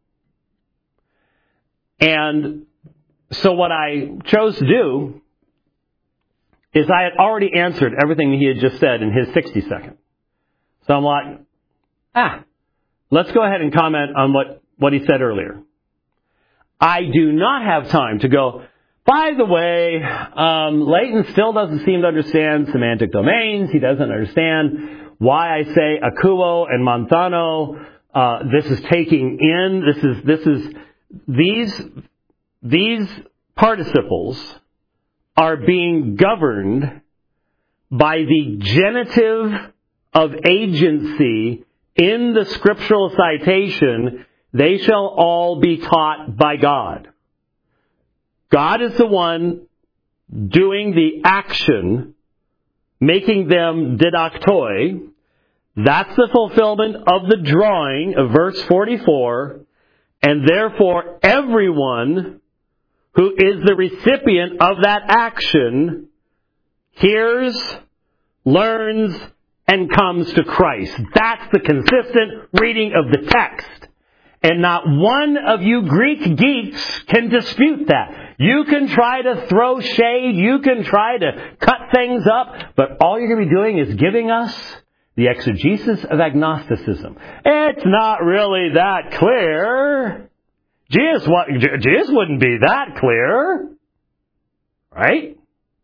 And so what I chose to do is I had already answered everything he had just said in his sixty seconds. So I'm like, ah, let's go ahead and comment on what, what he said earlier. I do not have time to go, by the way, um, Leighton still doesn't seem to understand semantic domains. He doesn't understand why I say akuo and montano. Uh, this is taking in, this is, this is, these, these participles are being governed by the genitive of agency in the scriptural citation, they shall all be taught by God. God is the one doing the action, making them didaktoi. That's the fulfillment of the drawing of verse forty-four, and therefore everyone who is the recipient of that action hears, learns, and comes to Christ. That's the consistent reading of the text. And not one of you Greek geeks can dispute that. You can try to throw shade, you can try to cut things up, but all you're going to be doing is giving us the exegesis of agnosticism. It's not really that clear. Jesus, Jesus wouldn't be that clear. Right?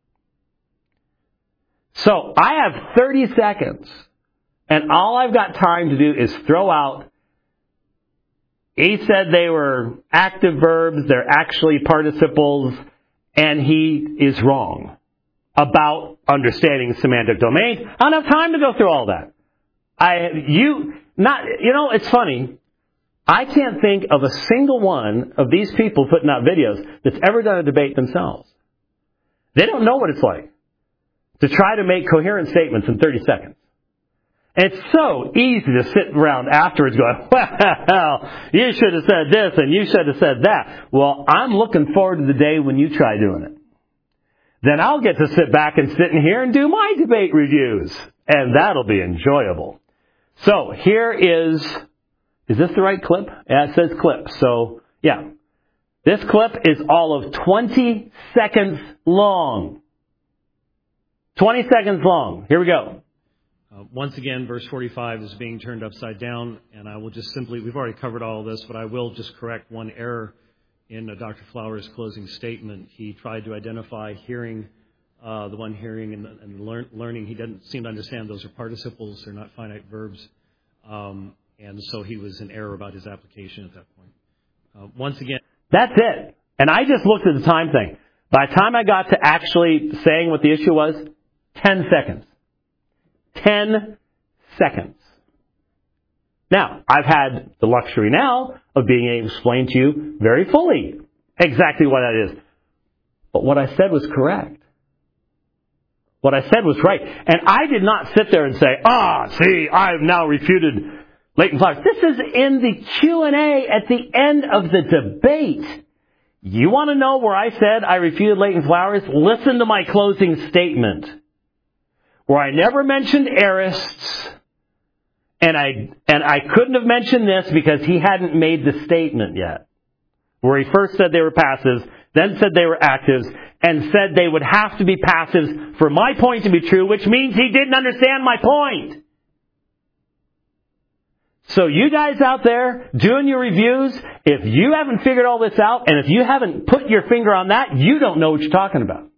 So, I have thirty seconds. And all I've got time to do is throw out, he said they were active verbs, they're actually participles, and he is wrong about understanding semantic domains. I don't have time to go through all that. I, you, not, you know, it's funny. I can't think of a single one of these people putting out videos that's ever done a debate themselves. They don't know what it's like to try to make coherent statements in thirty seconds. It's so easy to sit around afterwards going, well, you should have said this and you should have said that. Well, I'm looking forward to the day when you try doing it. Then I'll get to sit back and sit in here and do my debate reviews. And that'll be enjoyable. So here is, is this the right clip? Yeah, it says clip. So, yeah. This clip is all of twenty seconds long. twenty seconds long. Here we go. Uh, once again, verse forty-five is being turned upside down, and I will just simply, we've already covered all of this, but I will just correct one error in uh, Doctor Flowers' closing statement. He tried to identify hearing, uh, the one hearing and, and learn, learning. He didn't seem to understand those are participles, they're not finite verbs, um, and so he was in error about his application at that point. Uh, once again... That's it. And I just looked at the time thing. By the time I got to actually saying what the issue was, ten seconds. Ten seconds. Now, I've had the luxury now of being able to explain to you very fully exactly what that is. But what I said was correct. What I said was right. And I did not sit there and say, ah, see, I've now refuted Leighton Flowers. This is in the Q and A at the end of the debate. You want to know where I said I refuted Leighton Flowers? Listen to my closing statement, where I never mentioned aorists, and I and I couldn't have mentioned this because he hadn't made the statement yet, where he first said they were passives, then said they were actives, and said they would have to be passives for my point to be true, which means he didn't understand my point. So you guys out there doing your reviews, if you haven't figured all this out, and if you haven't put your finger on that, you don't know what you're talking about.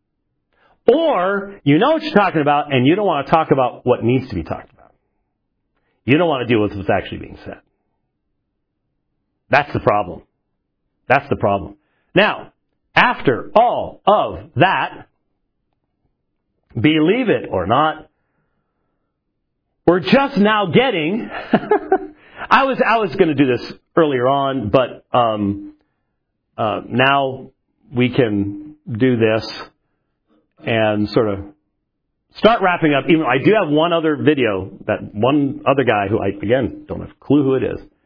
Or you know what you're talking about, and you don't want to talk about what needs to be talked about. You don't want to deal with what's actually being said. That's the problem. That's the problem. Now, after all of that, believe it or not, we're just now getting, I was I was going to do this earlier on, but um, uh, now we can do this and sort of start wrapping up. Even I do have one other video, that one other guy who I, again, don't have a clue who it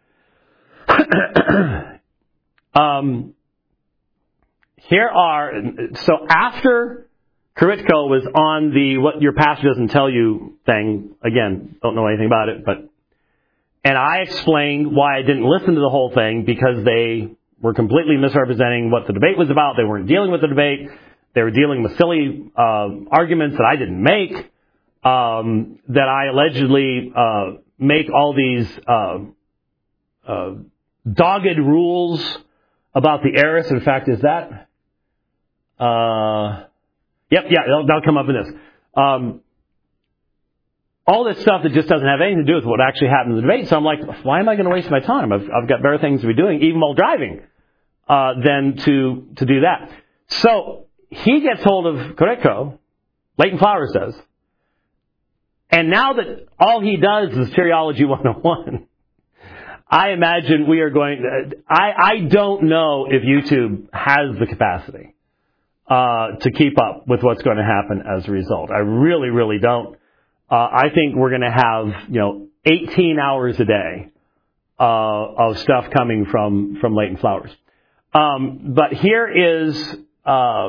is. um, here are, so after Karitko was on the what your pastor doesn't tell you thing. Again, don't know anything about it, but and I explained why I didn't listen to the whole thing, because they were completely misrepresenting what the debate was about. They weren't dealing with the debate. They were dealing with silly uh, arguments that I didn't make, um, that I allegedly uh, make all these uh, uh, dogged rules about the heiress. In fact, is that... Uh, Yep, yeah, that'll, that'll come up in this. Um, all this stuff that just doesn't have anything to do with what actually happened in the debate. So I'm like, why am I going to waste my time? I've, I've got better things to be doing, even while driving, uh, than to, to do that. So he gets hold of Karitko, Leighton Flowers does, and now that all he does is Teriology one oh one, I imagine we are going, I, I don't know if YouTube has the capacity Uh, to keep up with what's going to happen as a result. I really, really don't. Uh, I think we're going to have, you know, eighteen hours a day uh, of stuff coming from, from Leighton Flowers. Um, but here is, uh,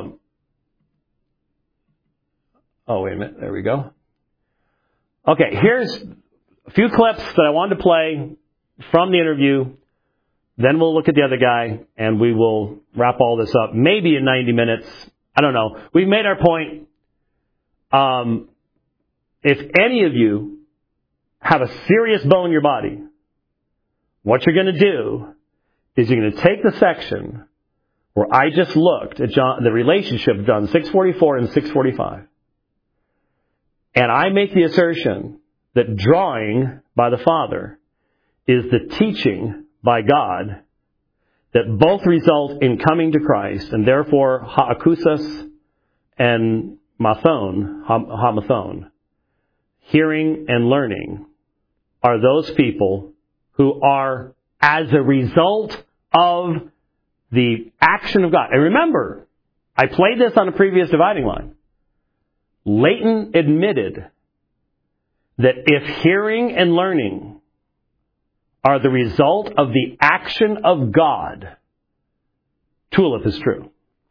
oh, wait a minute. There we go. Okay, here's a few clips that I wanted to play from the interview. Then we'll look at the other guy, and we will wrap all this up, maybe in ninety minutes. I don't know. We've made our point. Um, if any of you have a serious bone in your body, what you're going to do is you're going to take the section where I just looked at John, the relationship of John six forty-four and six forty-five, and I make the assertion that drawing by the Father is the teaching by God, that both result in coming to Christ, and therefore ha'akusas and mathon, hamathon, hearing and learning, are those people who are as a result of the action of God. And remember, I played this on a previous dividing line. Leighton admitted that if hearing and learning are the result of the action of God, tulip is true.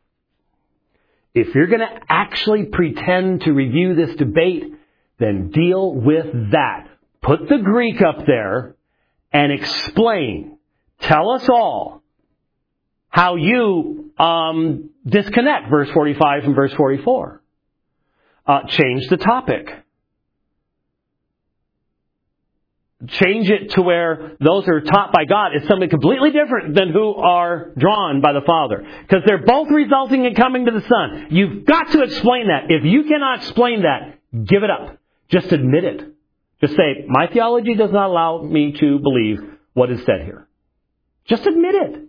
If you're going to actually pretend to review this debate, then deal with that. Put the Greek up there and explain. Tell us all how you um, disconnect verse forty-five from verse forty-four. Uh, change the topic. Change it to where those who are taught by God is something completely different than who are drawn by the Father. Because they're both resulting in coming to the Son. You've got to explain that. If you cannot explain that, give it up. Just admit it. Just say, my theology does not allow me to believe what is said here. Just admit it.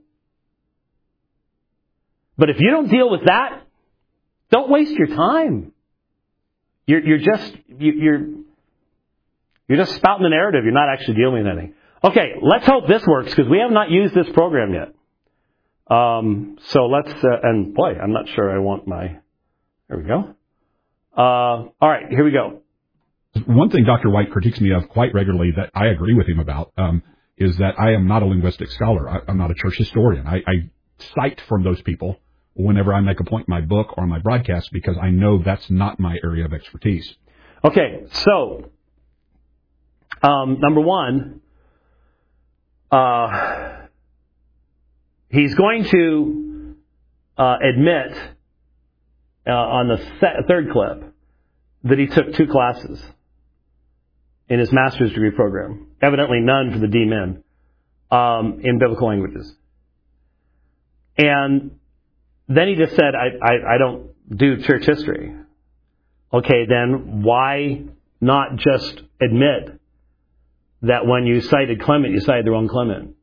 But if you don't deal with that, don't waste your time. You're, you're just, you're, you're just spouting the narrative. You're not actually dealing with anything. Okay, let's hope this works because we have not used this program yet. Um, so let's, uh, and boy, I'm not sure I want my, there we go. Uh, all right, here we go. One thing Doctor White critiques me of quite regularly that I agree with him about um, is that I am not a linguistic scholar. I, I'm not a church historian. I, I cite from those people whenever I make a point in my book or my broadcast because I know that's not my area of expertise. Okay, so um, number one, uh, he's going to uh, admit uh, on the se- third clip that he took two classes in his master's degree program. Evidently none for the D-Min um, in biblical languages. And then he just said, I, I, I don't do church history. Okay, then why not just admit that when you cited Clement, you cited the wrong Clement?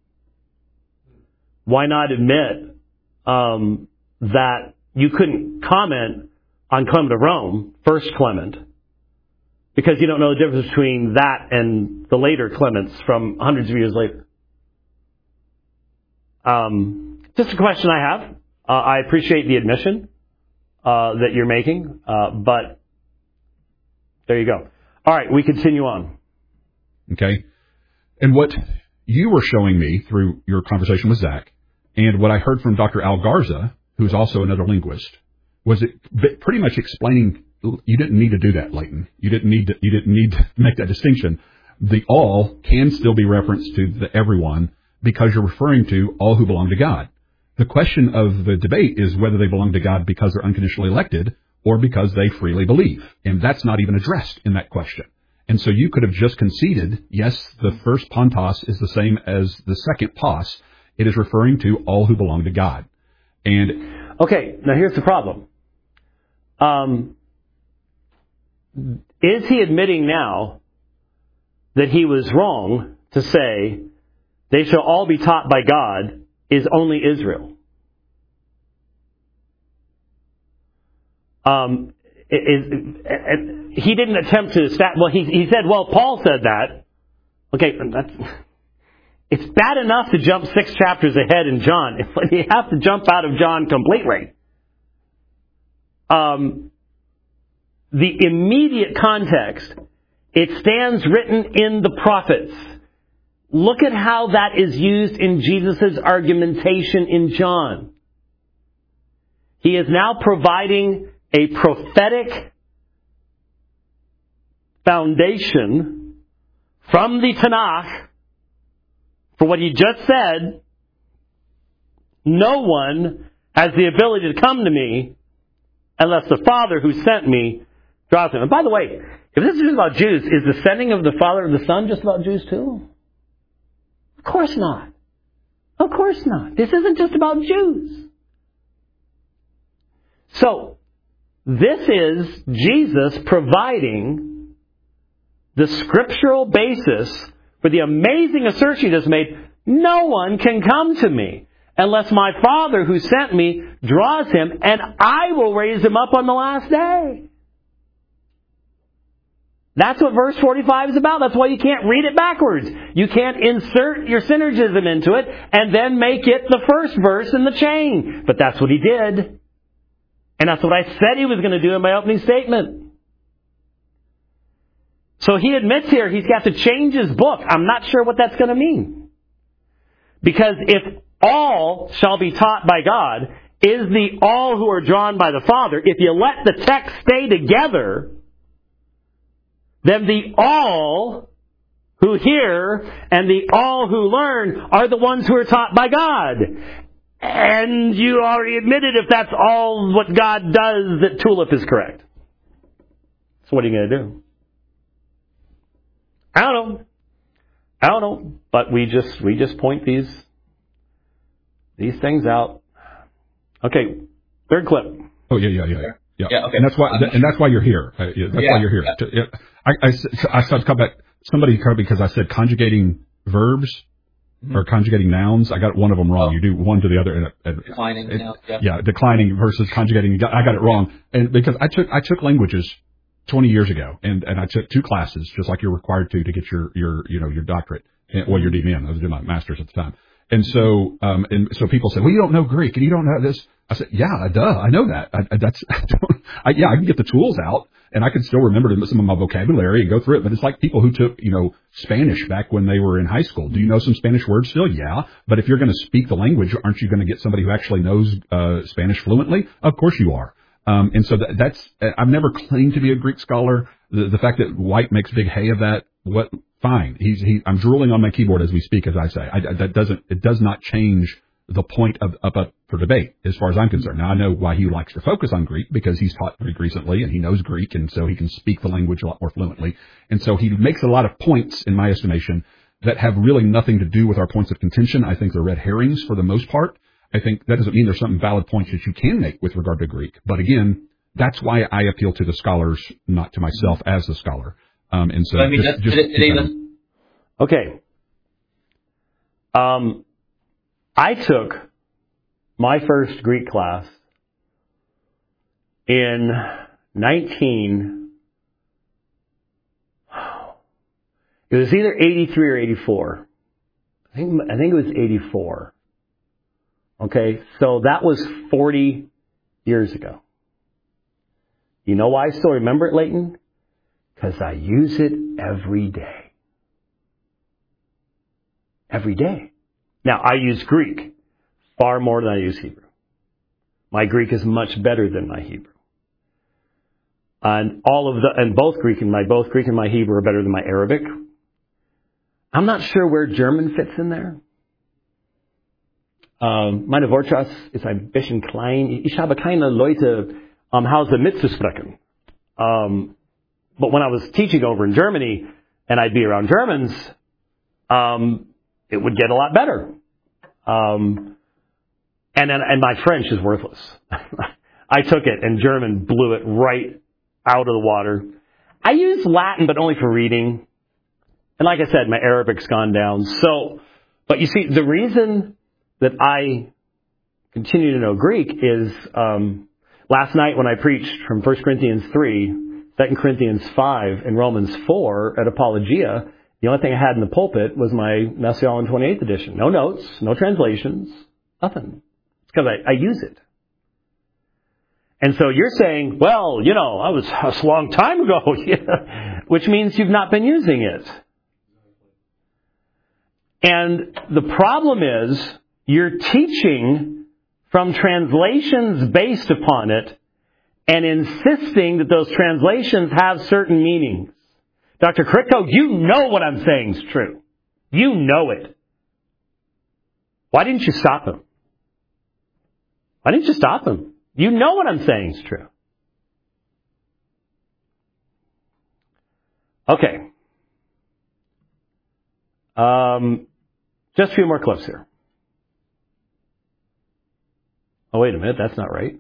Why not admit um, that you couldn't comment on Clement of Rome, first Clement, because you don't know the difference between that and the later Clements from hundreds of years later? Um, just a question I have. Uh, I appreciate the admission uh, that you're making, uh, but there you go. All right, we continue on. Okay. And what you were showing me through your conversation with Zach, and what I heard from Doctor Al Garza, who's also another linguist, was it pretty much explaining you didn't need to do that, Leighton. You didn't need to, you didn't need to make that distinction. The all can still be referenced to the everyone because you're referring to all who belong to God. The question of the debate is whether they belong to God because they're unconditionally elected or because they freely believe. And that's not even addressed in that question. And so you could have just conceded, yes, the first Pontos is the same as the second Pos. It is referring to all who belong to God. And okay, now here's the problem. Um, is he admitting now that he was wrong to say they shall all be taught by God is only Israel? Um, it, it, it, he didn't attempt to stat. Well, he he said, well, Paul said that. Okay, that's, it's bad enough to jump six chapters ahead in John. You have to jump out of John completely. Um, the immediate context, it stands written in the prophets. Look at how that is used in Jesus' argumentation in John. He is now providing a prophetic foundation from the Tanakh for what he just said. No one has the ability to come to me unless the Father who sent me draws him. And by the way, if this is just about Jews, is the sending of the Father and the Son just about Jews too? Of course not. Of course not. This isn't just about Jews. So, this is Jesus providing the scriptural basis for the amazing assertion he just made. No one can come to me unless my Father who sent me draws him, and I will raise him up on the last day. That's what verse forty-five is about. That's why you can't read it backwards. You can't insert your synergism into it and then make it the first verse in the chain. But that's what he did. And that's what I said he was going to do in my opening statement. So he admits here he's got to change his book. I'm not sure what that's going to mean. Because if all shall be taught by God is the all who are drawn by the Father, if you let the text stay together, then the all who hear and the all who learn are the ones who are taught by God. And you already admitted if that's all what God does, that Tulip is correct. So what are you going to do? I don't know. I don't know. But we just we just point these these things out. Okay, third clip. Oh yeah, yeah, yeah, yeah. Yeah, okay. And that's why and that's why you're here. Uh, yeah, that's yeah, why you're here. Yeah. I I, I, I started to come back. Somebody called because I said conjugating verbs. Mm-hmm. Or conjugating nouns. I got one of them wrong. Oh. You do one to the other. And, and, declining. It, now, yeah. yeah, declining versus conjugating. I got it wrong. And because I took I took languages twenty years ago, and, and I took two classes, just like you're required to to get your your you know your doctorate, or your D V M. I was doing my master's at the time. And so um and so people said, well, you don't know Greek and you don't know this. I said, yeah, duh, I know that. I, I, that's I don't, I, yeah, I can get the tools out. And I can still remember some of my vocabulary and go through it. But it's like people who took, you know, Spanish back when they were in high school. Do you know some Spanish words still? Yeah. But if you're going to speak the language, aren't you going to get somebody who actually knows uh, Spanish fluently? Of course you are. Um, and so that, that's, I've never claimed to be a Greek scholar. The, the fact that White makes big hay of that, what, fine. He's, he, I'm drooling on my keyboard as we speak, as I say. I, that doesn't, it does not change the point of, of up for debate, as far as I'm concerned. Now, I know why he likes to focus on Greek, because he's taught Greek recently, and he knows Greek, and so he can speak the language a lot more fluently. And so he makes a lot of points, in my estimation, that have really nothing to do with our points of contention. I think they're red herrings for the most part. I think that doesn't mean there's some valid points that you can make with regard to Greek. But again, that's why I appeal to the scholars, not to myself as the scholar. Um, and so, I mean, just, just, just today, today okay. Um, I took my first Greek class in nineteen. It was either eighty-three or eighty-four. I think I think it was eighty-four. Okay, so that was forty years ago. You know why I still remember it, Leighton? Because I use it every day. Every day. Now, I use Greek far more than I use Hebrew. My Greek is much better than my Hebrew. And all of the, and both Greek and my, both Greek and my Hebrew are better than my Arabic. I'm not sure where German fits in there. Um, meine Wortschatz ist ein bisschen klein. Ich habe keine Leute am Hause mitzusprechen. Um, but when I was teaching over in Germany, and I'd be around Germans, um, it would get a lot better. Um, and then, and my French is worthless. I took it, and German blew it right out of the water. I use Latin, but only for reading. And like I said, my Arabic's gone down. So, but you see, the reason that I continue to know Greek is, um, last night when I preached from First Corinthians three, Second Corinthians five, and Romans four at Apologia, the only thing I had in the pulpit was my Massillon twenty-eighth edition. No notes, no translations, nothing. It's because I, I use it. And so you're saying, well, you know, I was a long time ago, which means you've not been using it. And the problem is, you're teaching from translations based upon it and insisting that those translations have certain meanings. Doctor Kricko, you know what I'm saying is true. You know it. Why didn't you stop him? Why didn't you stop him? You know what I'm saying is true. Okay. Um, just a few more clips here. Oh, wait a minute. That's not right.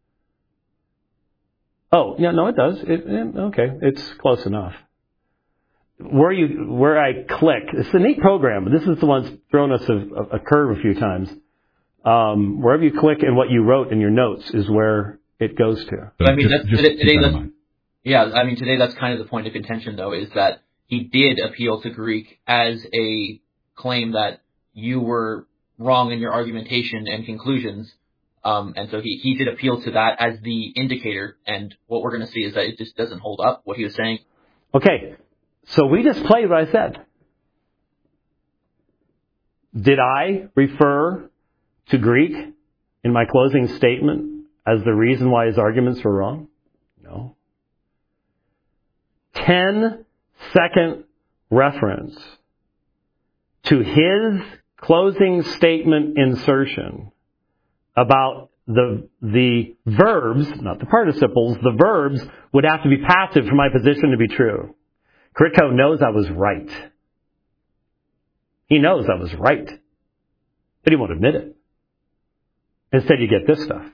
Oh, yeah, no, it does. It, it, okay, it's close enough. Where you, where I click, it's a neat program, but this is the one that's thrown us a, a curve a few times. Um, wherever you click and what you wrote in your notes is where it goes to. But I mean, just, that's, just today, today that that's, yeah, I mean, today that's kind of the point of contention, though, is that he did appeal to Greek as a claim that you were wrong in your argumentation and conclusions. Um, and so he, he did appeal to that as the indicator. And what we're going to see is that it just doesn't hold up, what he was saying. Okay. So we just played what I said. Did I refer to Greek in my closing statement as the reason why his arguments were wrong? No. Ten second reference to his closing statement insertion about the the verbs, not the participles, the verbs would have to be passive for my position to be true. Critco knows I was right. He knows I was right. But he won't admit it. Instead, you get this stuff.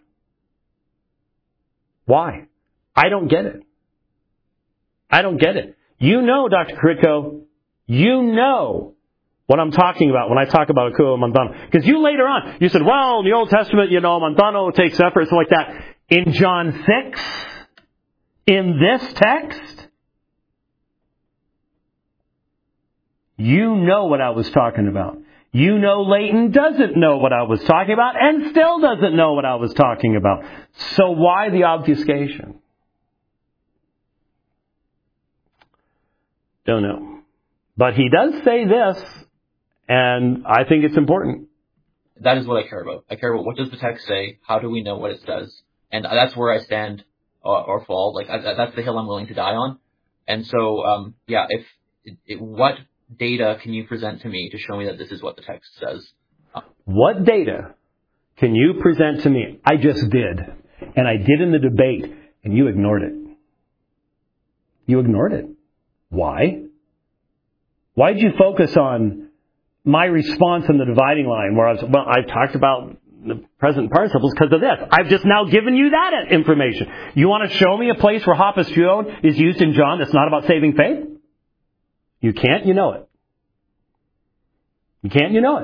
Why? I don't get it. I don't get it. You know, Doctor Critco, you know what I'm talking about when I talk about Akuo Montano. Because you later on, you said, well, in the Old Testament, you know, Montano takes effort, something like that. In John six, in this text, you know what I was talking about. You know Leighton doesn't know what I was talking about and still doesn't know what I was talking about. So why the obfuscation? Don't know. But he does say this, and I think it's important. That is what I care about. I care about what does the text say, how do we know what it says, and that's where I stand or, or fall. Like I, that's the hill I'm willing to die on. And so, um, yeah, if it, it, what data can you present to me to show me that this is what the text says? Uh, what data can you present to me? I just did, and I did in the debate, and you ignored it. You ignored it. Why? Why did you focus on my response in the dividing line where I was, well, I talked about the present participles because of this. I've just now given you that information. You want to show me a place where hopisteuon is used in John that's not about saving faith? You can't, you know it. You can't, you know it.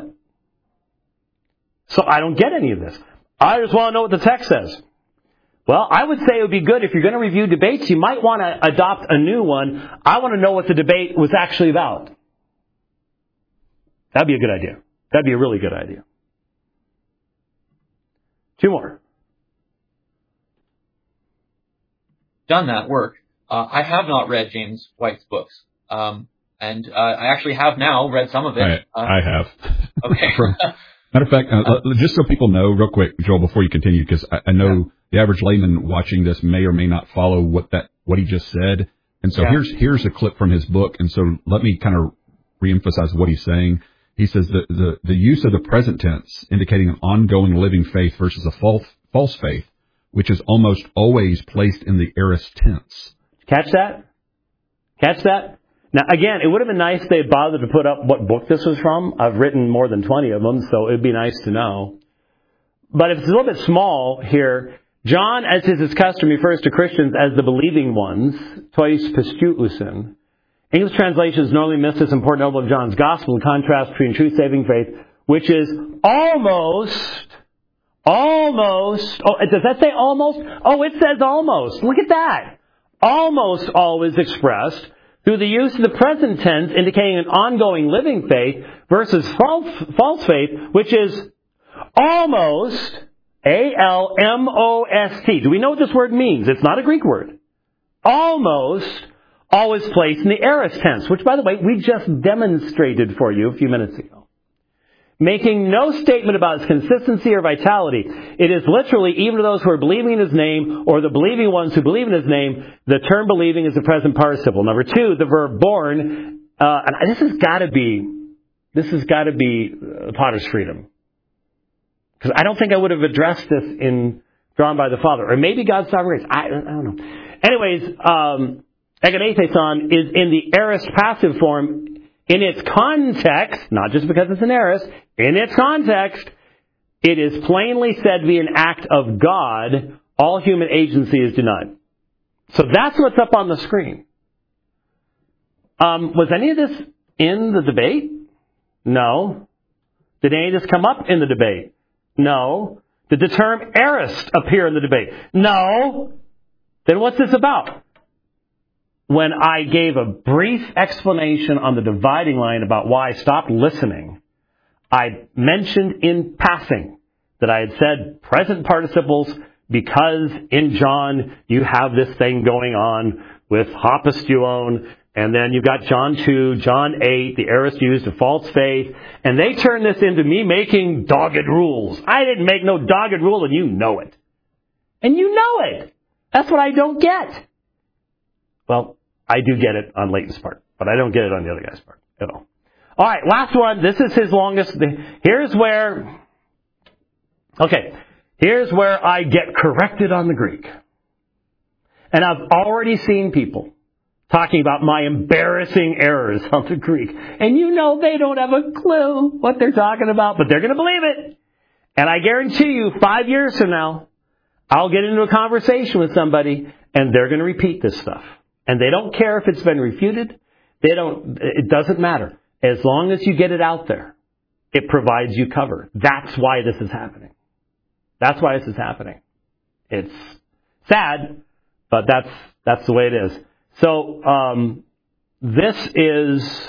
So I don't get any of this. I just want to know what the text says. Well, I would say it would be good if you're going to review debates, you might want to adopt a new one. I want to know what the debate was actually about. That'd be a good idea. That'd be a really good idea. Two more. Done that work. Uh, I have not read James White's books. Um, and uh, I actually have now read some of it. I, uh, I have. Okay. From, matter of fact, uh, just so people know, real quick, Joel, before you continue, because I, I know... Yeah. The average layman watching this may or may not follow what that what he just said. And so yeah. here's here's a clip from his book. And so let me kind of reemphasize what he's saying. He says that the, the use of the present tense indicating an ongoing living faith versus a false false faith, which is almost always placed in the aorist tense. Catch that? Catch that? Now, again, it would have been nice if they had bothered to put up what book this was from. I've written more than twenty of them, so it would be nice to know. But if it's a little bit small here, John, as is his custom, refers to Christians as the believing ones, tois pistuusin. English translations normally miss this important element of John's gospel in contrast between true saving faith, which is almost, almost, oh, does that say almost? Oh, it says almost. Look at that. Almost always expressed through the use of the present tense indicating an ongoing living faith versus false, false faith, which is almost, A L M O S T. Do we know what this word means? It's not a Greek word. Almost always placed in the aorist tense, which, by the way, we just demonstrated for you a few minutes ago. Making no statement about its consistency or vitality. It is literally, even to those who are believing in His name, or the believing ones who believe in His name, the term believing is the present participle. Number two, the verb born, uh, and this has got to be, this has got to be uh, Potter's freedom. Because I don't think I would have addressed this in Drawn by the Father. Or maybe God's sovereign grace. I, I don't know. Anyways, um, egenetheson is in the aorist passive form in its context, not just because it's an aorist, in its context, it is plainly said to be an act of God. All human agency is denied. So that's what's up on the screen. Um, was any of this in the debate? No. Did any of this come up in the debate? No. Did the term aorist appear in the debate? No. Then what's this about? When I gave a brief explanation on the dividing line about why I stopped listening, I mentioned in passing that I had said present participles because in John you have this thing going on with hopisteuon And then you've got John two, John eight, the aorist used, a false faith. And they turn this into me making dogged rules. I didn't make no dogged rule, and you know it. And you know it. That's what I don't get. Well, I do get it on Leighton's part, but I don't get it on the other guy's part at all. All right, last one. This is his longest. Here's where, okay, here's where I get corrected on the Greek. And I've already seen people talking about my embarrassing errors on the Greek. And you know they don't have a clue what they're talking about, but they're going to believe it. And I guarantee you, five years from now, I'll get into a conversation with somebody, and they're going to repeat this stuff. And they don't care if it's been refuted. They don't, it doesn't matter. As long as you get it out there, it provides you cover. That's why this is happening. That's why this is happening. It's sad, but that's, that's the way it is. So, um, this is,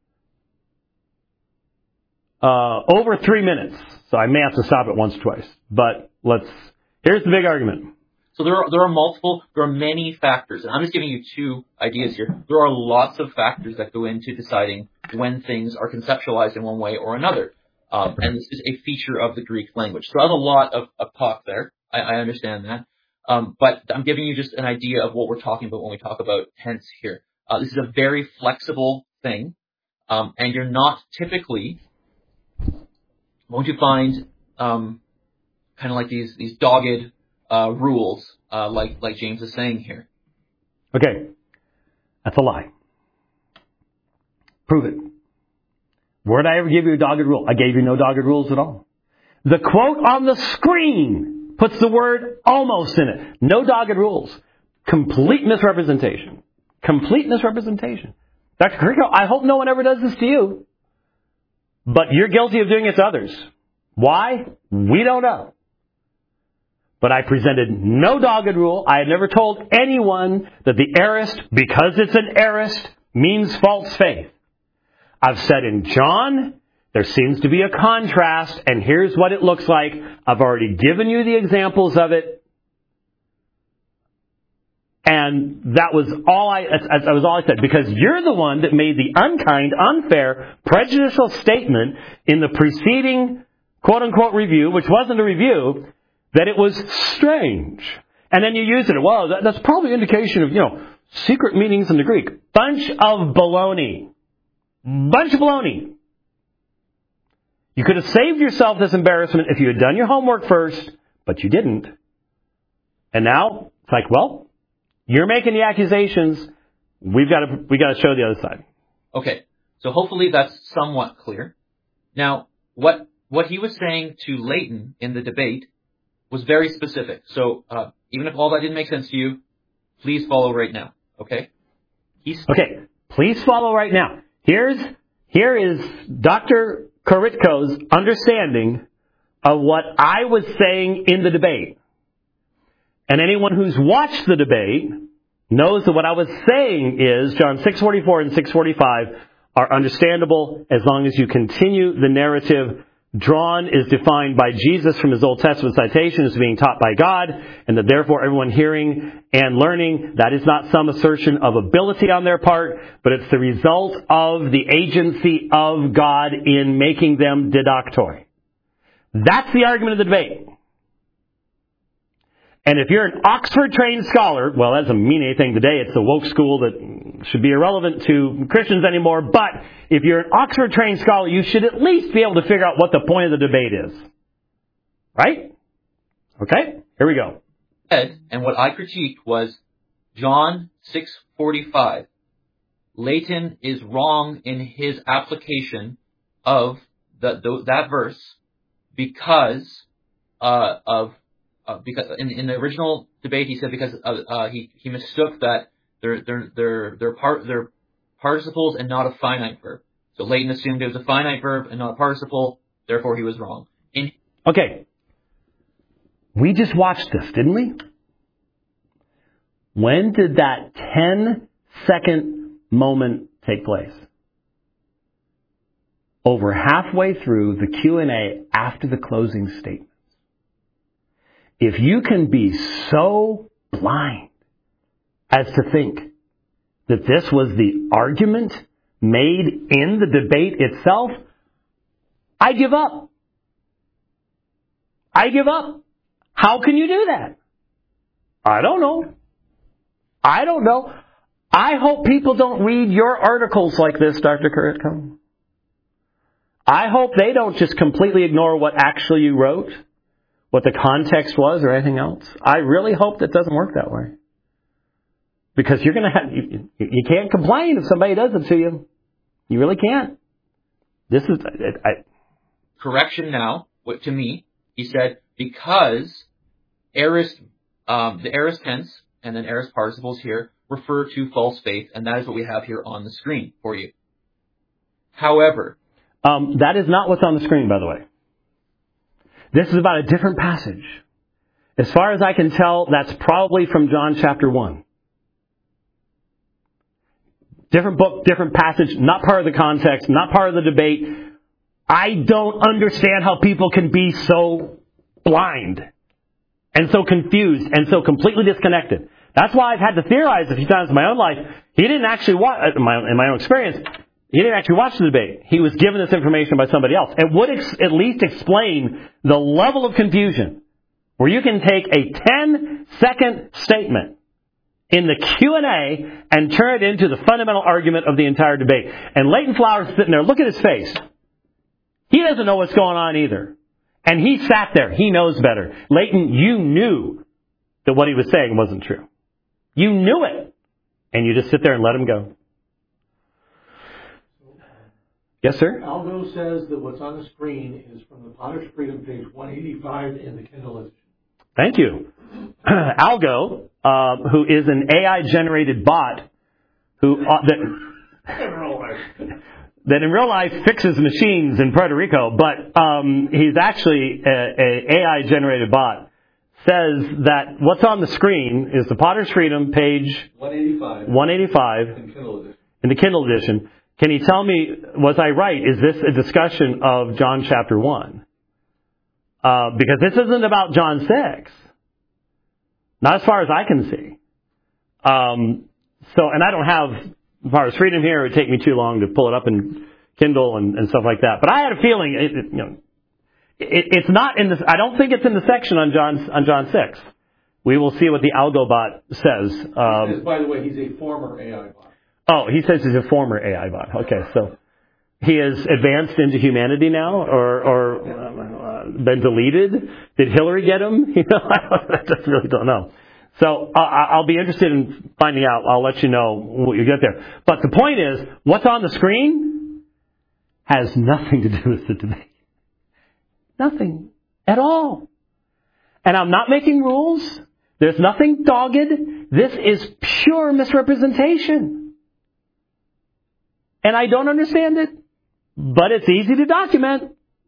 uh, over three minutes. So I may have to stop it once or twice, but let's, here's the big argument. So there are, there are multiple, there are many factors, and I'm just giving you two ideas here. There are lots of factors that go into deciding when things are conceptualized in one way or another. Um, and this is a feature of the Greek language. So I have a lot of, of talk there. I, I understand that. Um, but I'm giving you just an idea of what we're talking about when we talk about tense here. Uh, this is a very flexible thing, um, and you're not typically going to find um, kind of like these these dogged uh, rules, uh, like like James is saying here. Okay, that's a lie. Prove it. Where did I ever give you a dogged rule? I gave you no dogged rules at all. The quote on the screen puts the word almost in it. No dogged rules. Complete misrepresentation. Complete misrepresentation. Doctor Carrico, I hope no one ever does this to you. But you're guilty of doing it to others. Why? We don't know. But I presented no dogged rule. I had never told anyone that the aorist, because it's an aorist, means false faith. I've said in John, there seems to be a contrast, and here's what it looks like. I've already given you the examples of it. And that was all I, that was all I said, because you're the one that made the unkind, unfair, prejudicial statement in the preceding quote-unquote review, which wasn't a review, that it was strange. And then you use it. Well, that, that's probably an indication of, you know, secret meanings in the Greek. Bunch of baloney. Bunch of baloney. You could have saved yourself this embarrassment if you had done your homework first, but you didn't. And now, it's like, well, you're making the accusations. We've got to, we got to show the other side. Okay. So hopefully that's somewhat clear. Now, what, what he was saying to Leighton in the debate was very specific. So, uh, even if all that didn't make sense to you, please follow right now. Okay? He's okay. Please follow right now. Here's, here is Doctor Karitko's understanding of what I was saying in the debate. And anyone who's watched the debate knows that what I was saying is John six forty-four and six forty-five are understandable as long as you continue the narrative. Drawn is defined by Jesus from his Old Testament citation as being taught by God, and that therefore everyone hearing and learning, that is not some assertion of ability on their part, but it's the result of the agency of God in making them didactoi. That's the argument of the debate. And if you're an Oxford-trained scholar, well, that doesn't mean anything today. It's a woke school that should be irrelevant to Christians anymore. But if you're an Oxford-trained scholar, you should at least be able to figure out what the point of the debate is. Right? Okay? Here we go. And what I critiqued was John six forty-five. Leighton is wrong in his application of the, the, that verse because uh, of Uh, because in, in the original debate, he said because uh, uh, he he mistook that they're they're they're they're part they're participles and not a finite verb. So Leighton assumed it was a finite verb and not a participle. Therefore, he was wrong. In- okay, we just watched this, didn't we? When did that ten second moment take place? Over halfway through the Q and A after the closing statement. If you can be so blind as to think that this was the argument made in the debate itself, I give up. I give up. How can you do that? I don't know. I don't know. I hope people don't read your articles like this, Doctor Kuratko. I hope they don't just completely ignore what actually you wrote, what the context was, or anything else. I really hope that doesn't work that way. Because you're going to have, you, you can't complain if somebody does it to you. You really can't. This is, I, I, correction now, what to me, he said, because aorist, um, the aorist tense and then aorist participles here refer to false faith, and that is what we have here on the screen for you. However, um, that is not what's on the screen, by the way. This is about a different passage. As far as I can tell, that's probably from John chapter one. Different book, different passage, not part of the context, not part of the debate. I don't understand how people can be so blind and so confused and so completely disconnected. That's why I've had to theorize a few times in my own life. He didn't actually watch, in my, in my own experience, he didn't actually watch the debate. He was given this information by somebody else. It would ex- at least explain the level of confusion where you can take a ten-second statement in the Q and A and turn it into the fundamental argument of the entire debate. And Leighton Flowers is sitting there. Look at his face. He doesn't know what's going on either. And he sat there. He knows better. Leighton, you knew that what he was saying wasn't true. You knew it. And you just sit there and let him go. Yes, sir? Algo says that what's on the screen is from the Potter's Freedom, page one eighty-five in the Kindle edition. Thank you. Algo, uh, who is an A I-generated bot who uh, that, that in real life fixes machines in Puerto Rico, but um, he's actually a, a A I-generated bot, says that what's on the screen is the Potter's Freedom, page one eighty-five, one eighty-five in, Kindle edition. in the Kindle edition. Can you tell me, was I right? Is this a discussion of John chapter one? Uh, because this isn't about John six. Not as far as I can see. Um, so, and I don't have Potter's Freedom here. It would take me too long to pull it up in Kindle and, and stuff like that. But I had a feeling, it, it, you know, it, it's not in this. I don't think it's in the section on John on John six. We will see what the AlgoBot says. Um, he says, by the way, he's a former A I bot. Oh, he says he's a former A I bot. Okay, so he has advanced into humanity now, or or uh, been deleted. Did Hillary get him? You know, I just really don't know. So uh, I'll be interested in finding out. I'll let you know what you get there. But the point is, what's on the screen has nothing to do with the debate. Nothing at all. And I'm not making rules. There's nothing dogged. This is pure misrepresentation. And I don't understand it, but it's easy to document.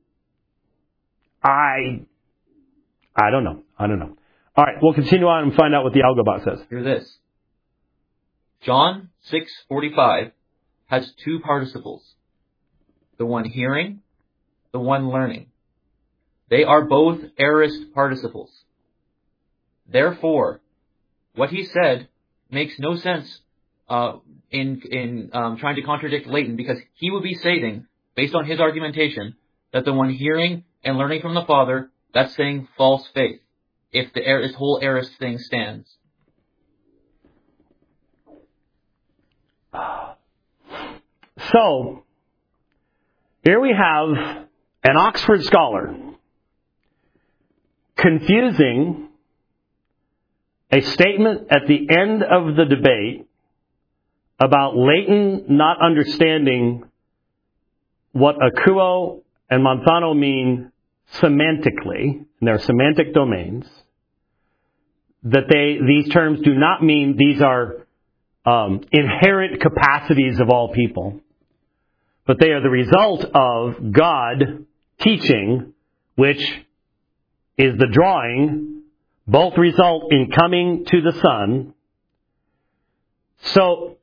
I, I don't know. I don't know. All right, we'll continue on and find out what the AlgoBot says. Hear this. John six forty-five has two participles. The one hearing, the one learning. They are both aorist participles. Therefore, what he said makes no sense uh, in in um, trying to contradict Leighton, because he would be stating, based on his argumentation, that the one hearing and learning from the Father, that's saying false faith, if the this whole aorist thing stands. So, here we have an Oxford scholar confusing a statement at the end of the debate about Leighton not understanding what Akuo and Manzano mean semantically, in their semantic domains, that they these terms do not mean these are um, inherent capacities of all people, but they are the result of God teaching, which is the drawing. Both result in coming to the Son. So,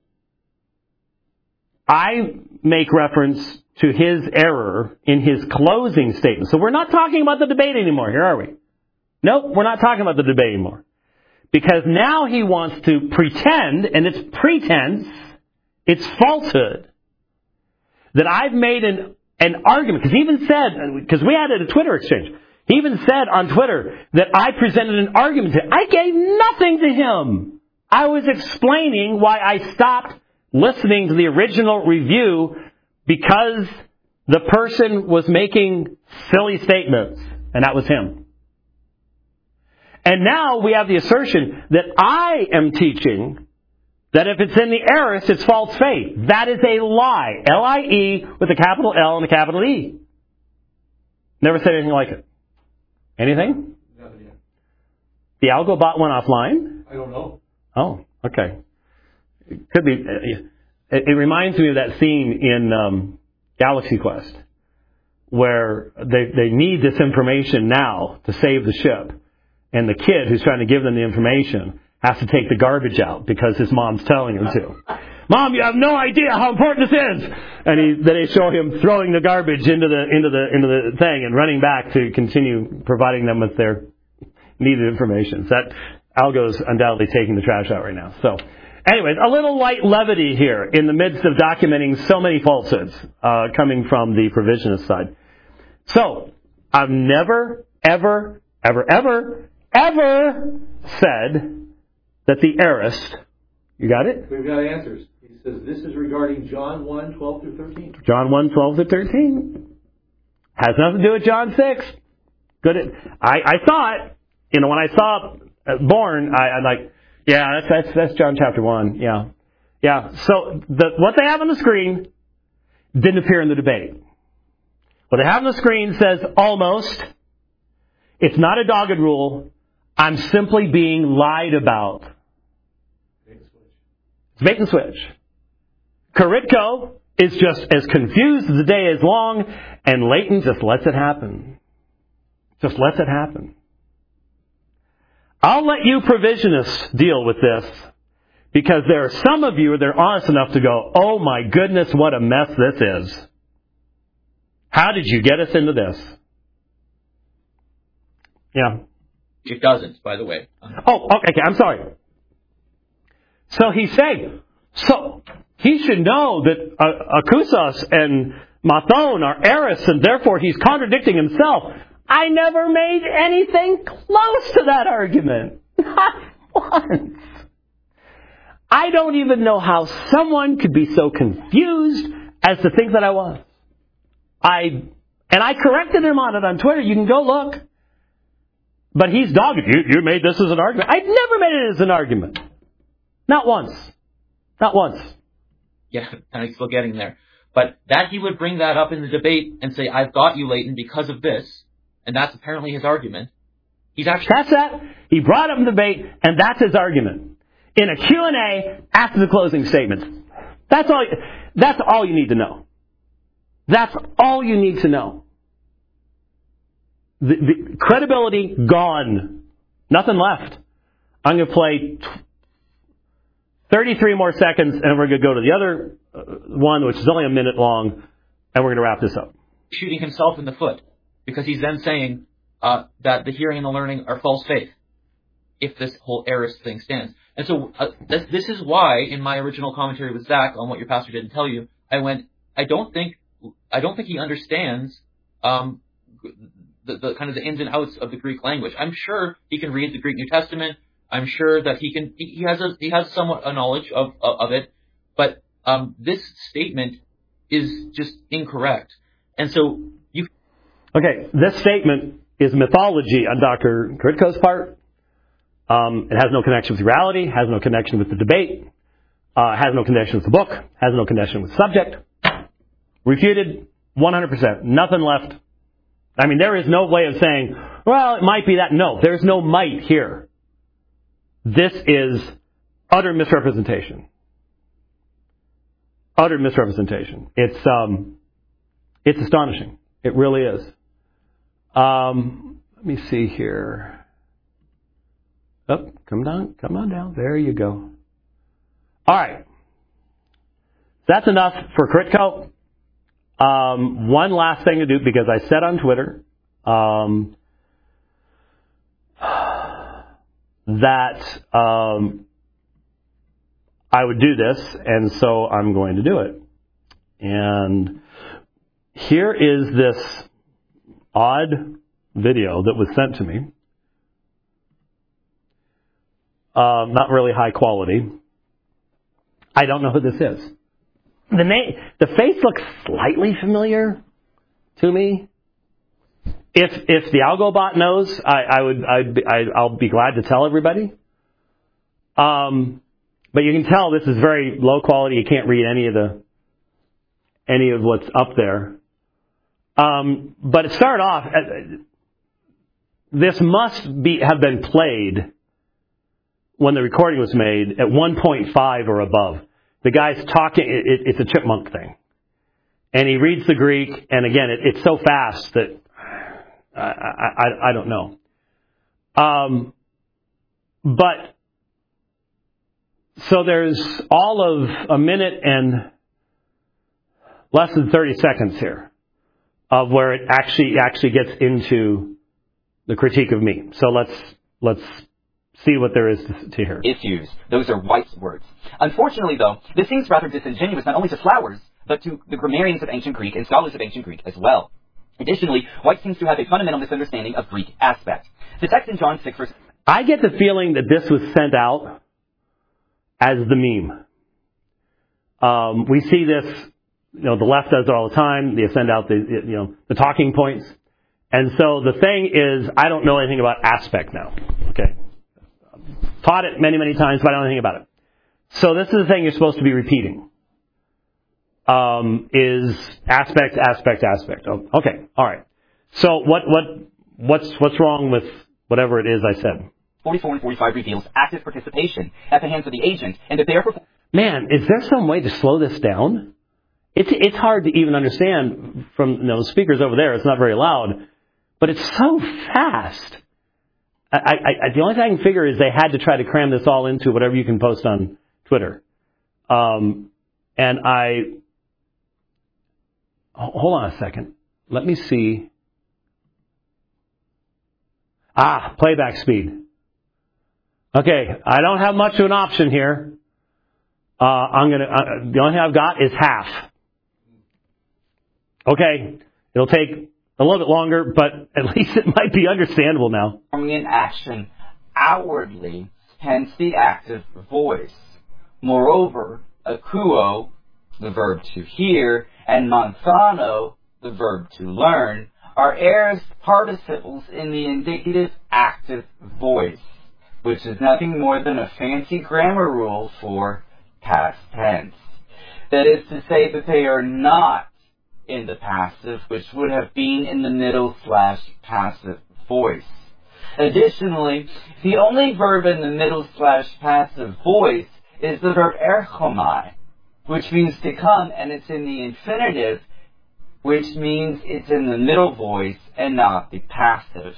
I make reference to his error in his closing statement. So we're not talking about the debate anymore, here are we? Nope, we're not talking about the debate anymore. Because now he wants to pretend, and it's pretense, it's falsehood, that I've made an, an argument. Because he even said, because we had a Twitter exchange, he even said on Twitter that I presented an argument to him. I gave nothing to him. I was explaining why I stopped listening to the original review because the person was making silly statements, and that was him. And now we have the assertion that I am teaching that if it's in the aorist, it's false faith. That is a lie. L I E with a capital L and a capital E. Never said anything like it. Anything? Nothing yet. The algo bot went offline? I don't know. Oh, okay. It could be. It, it reminds me of that scene in um, Galaxy Quest where they, they need this information now to save the ship. And the kid who's trying to give them the information has to take the garbage out because his mom's telling him to. Mom, you have no idea how important this is. And he, then they show him throwing the garbage into the into the into the thing and running back to continue providing them with their needed information. So that algo's undoubtedly taking the trash out right now. So, anyways, a little light levity here in the midst of documenting so many falsehoods uh, coming from the provisionist side. So, I've never, ever, ever, ever. ever said that the aorist, you got it? We've got answers. He says this is regarding John one, twelve through thirteen. John one, twelve through thirteen. Has nothing to do with John six. Good. At, I, I thought, you know, when I saw Born, I, I'm like, yeah, that's, that's, that's John chapter one. Yeah. Yeah. So the, what they have on the screen didn't appear in the debate. What they have on the screen says almost. It's not a dogged rule. I'm simply being lied about. It's bait and switch. Karitko is just as confused as the day is long, and Leighton just lets it happen. Just lets it happen. I'll let you provisionists deal with this, because there are some of you that are honest enough to go, oh my goodness, what a mess this is. How did you get us into this? Yeah. It doesn't, by the way. Oh, okay, I'm sorry. So he's saying, so he should know that uh, Akusos and Mathon are aorists, and therefore he's contradicting himself. I never made anything close to that argument. Not once. I don't even know how someone could be so confused as to think that I was. I, and I corrected him on it on Twitter. You can go look. But he's dogged. You, you made this as an argument. I've never made it as an argument. Not once. Not once. Yeah, I'm still getting there. But that he would bring that up in the debate and say, I've got you, Leighton, because of this. And that's apparently his argument. He's actually... That's that. He brought up in the debate, and that's his argument. In a Q and A after the closing statements. That's all, that's all you need to know. That's all you need to know. The, the credibility gone. Nothing left. I'm going to play thirty-three more seconds, and we're going to go to the other one, which is only a minute long, and we're going to wrap this up. Shooting himself in the foot, because he's then saying uh, that the hearing and the learning are false faith, if this whole aorist thing stands. And so uh, this, this is why, in my original commentary with Zach on what your pastor didn't tell you, I went, I don't think, I don't think he understands um, the, the kind of the ins and outs of the Greek language. I'm sure he can read the Greek New Testament. I'm sure that he can. He, he has a he has somewhat a knowledge of of, of it, but um, this statement is just incorrect. And so you. Okay, this statement is mythology on Doctor Karitko's part. Um, it has no connection with reality. Has no connection with the debate. Uh, has no connection with the book. Has no connection with the subject. Refuted, one hundred percent. Nothing left. I mean, there is no way of saying, well, it might be that. No, there's no might here. This is utter misrepresentation. Utter misrepresentation. It's um, it's astonishing. It really is. Um, let me see here. Oh, come down, come on down. There you go. All right. That's enough for Karitko. Um, one last thing to do, because I said on Twitter, um, that um, I would do this, and so I'm going to do it. And here is this odd video that was sent to me. Um, not really high quality. I don't know who this is. The name, the face looks slightly familiar to me. If if the AlgoBot knows, I, I would I'd be, I, I'll be glad to tell everybody. Um, but you can tell this is very low quality. You can't read any of the any of what's up there. Um, but it started off. This must be have been played when the recording was made at one point five or above. The guy's talking. It, it's a chipmunk thing, and he reads the Greek. And again, it, it's so fast that. I, I, I don't know. Um, but, so there's all of a minute and less than thirty seconds here of where it actually, actually gets into the critique of me. So let's, let's see what there is to, to hear. Issues. Those are White's words. Unfortunately, though, this seems rather disingenuous not only to Flowers, but to the grammarians of ancient Greek and scholars of ancient Greek as well. Additionally, White seems to have a fundamental misunderstanding of Greek aspect. The text in John six, verse... I get the feeling that this was sent out as the meme. Um, we see this, you know, the left does it all the time. They send out the, you know, the talking points. And so the thing is, I don't know anything about aspect now. Okay. Taught it many, many times, but I don't know anything about it. So this is the thing you're supposed to be repeating. Um, is aspect, aspect, aspect. Oh, okay, all right. So what, what, what's, what's wrong with whatever it is I said? forty-four and forty-five reveals active participation at the hands of the agent, and that they are. Man, is there some way to slow this down? It's it's hard to even understand from you know the speakers over there. It's not very loud, but it's so fast. I, I, I the only thing I can figure is they had to try to cram this all into whatever you can post on Twitter. Um, and I. Hold on a second. Let me see. Ah, playback speed. Okay, I don't have much of an option here. Uh, I'm gonna. Uh, the only thing I've got is half. Okay, it'll take a little bit longer, but at least it might be understandable now. In action outwardly, hence the active voice. Moreover, akuo, the verb to hear, and manthano, the verb to learn, are aorist participles in the indicative active voice, which is nothing more than a fancy grammar rule for past tense. That is to say that they are not in the passive, which would have been in the middle slash passive voice. Additionally, the only verb in the middle slash passive voice is the verb erchomai, which means to come, and it's in the infinitive, which means it's in the middle voice and not the passive.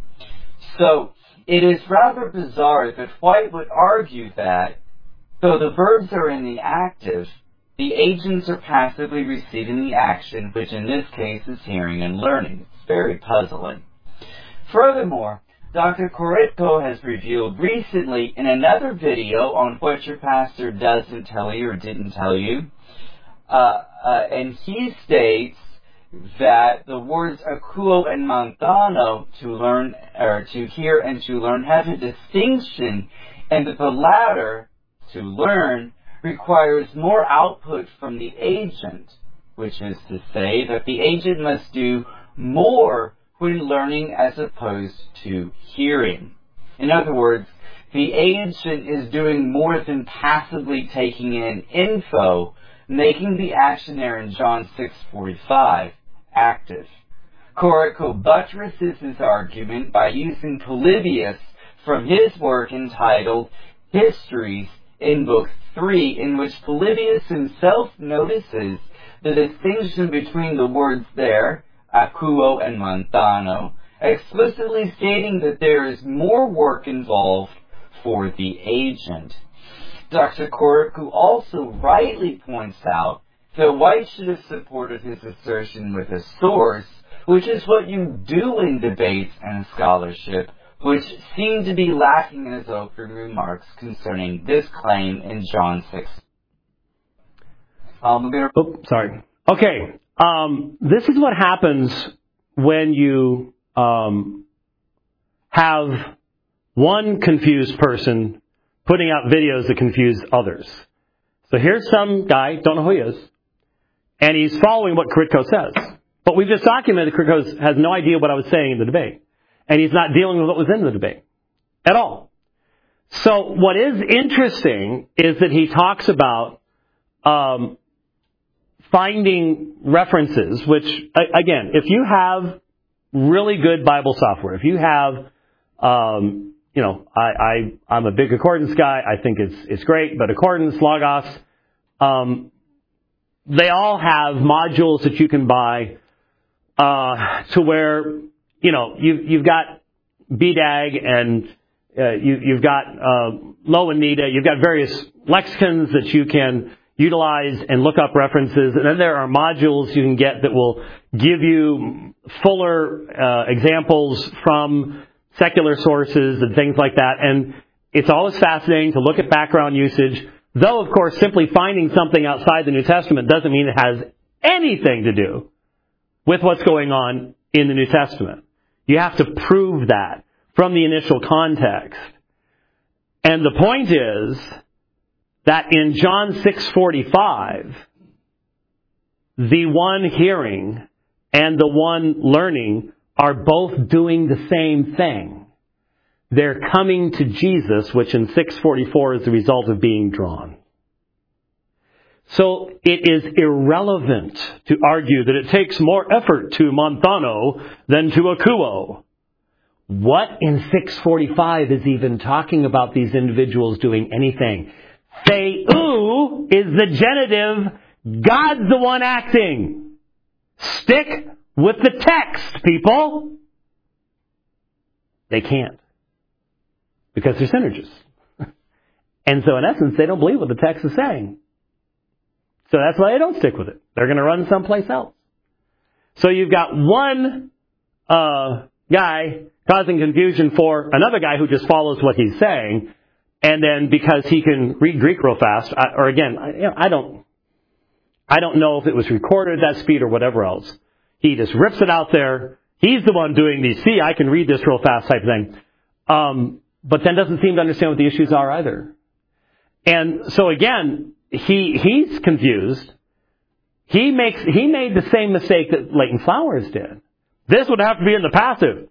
So, it is rather bizarre that White would argue that, though the verbs are in the active, the agents are passively receiving the action, which in this case is hearing and learning. It's very puzzling. Furthermore, Doctor Koritko has revealed recently in another video on what your pastor doesn't tell you or didn't tell you, uh, uh, and he states that the words akuo and manthano, to learn or to hear and to learn, have a distinction, and that the latter, to learn, requires more output from the agent, which is to say that the agent must do more when learning as opposed to hearing. In other words, the agent is doing more than passively taking in info, making the action there in John six forty-five active. Koritko buttresses his argument by using Polybius from his work entitled Histories in Book three, in which Polybius himself notices the distinction between the words there, akuo and manthano, explicitly stating that there is more work involved for the agent. Doctor Koritko also rightly points out that White should have supported his assertion with a source, which is what you do in debates and scholarship which seem to be lacking in his opening remarks concerning this claim in John six. Um, gonna... Oh, sorry. Okay, um, this is what happens when you um, have one confused person putting out videos that confuse others. So here's some guy, don't know who he is, and he's following what Kritko says. But we've just documented that Kritko has no idea what I was saying in the debate. And he's not dealing with what was in the debate at all. So what is interesting is that he talks about um, finding references, which, again, if you have really good Bible software, if you have, um, you know, I, I, I'm a big Accordance guy. I think it's it's great, but Accordance, Logos, um, they all have modules that you can buy uh, to where, you know, you've, you've got B D A G and uh, you, you've got uh, Lo and Nida. You've got various lexicons that you can utilize and look up references. And then there are modules you can get that will give you fuller uh, examples from secular sources and things like that. And it's always fascinating to look at background usage. Though, of course, simply finding something outside the New Testament doesn't mean it has anything to do with what's going on in the New Testament. You have to prove that from the initial context. And the point is that in John six forty-five, the one hearing and the one learning are both doing the same thing. They're coming to Jesus, which in six forty-four is the result of being drawn. So it is irrelevant to argue that it takes more effort to Montano than to Akuo. What in six forty-five is even talking about these individuals doing anything? Theou is the genitive. God's the one acting. Stick with the text, people. They can't. Because they're synergists. And so in essence, they don't believe what the text is saying. So that's why they don't stick with it. They're going to run someplace else. So you've got one uh, guy causing confusion for another guy who just follows what he's saying, and then because he can read Greek real fast, I, or again, I, you know, I don't, I don't know if it was recorded at that speed or whatever else. He just rips it out there. He's the one doing the see, I can read this real fast type thing, um, but then doesn't seem to understand what the issues are either. And so again, he he's confused. He makes he made the same mistake that Leighton Flowers did. This would have to be in the passive.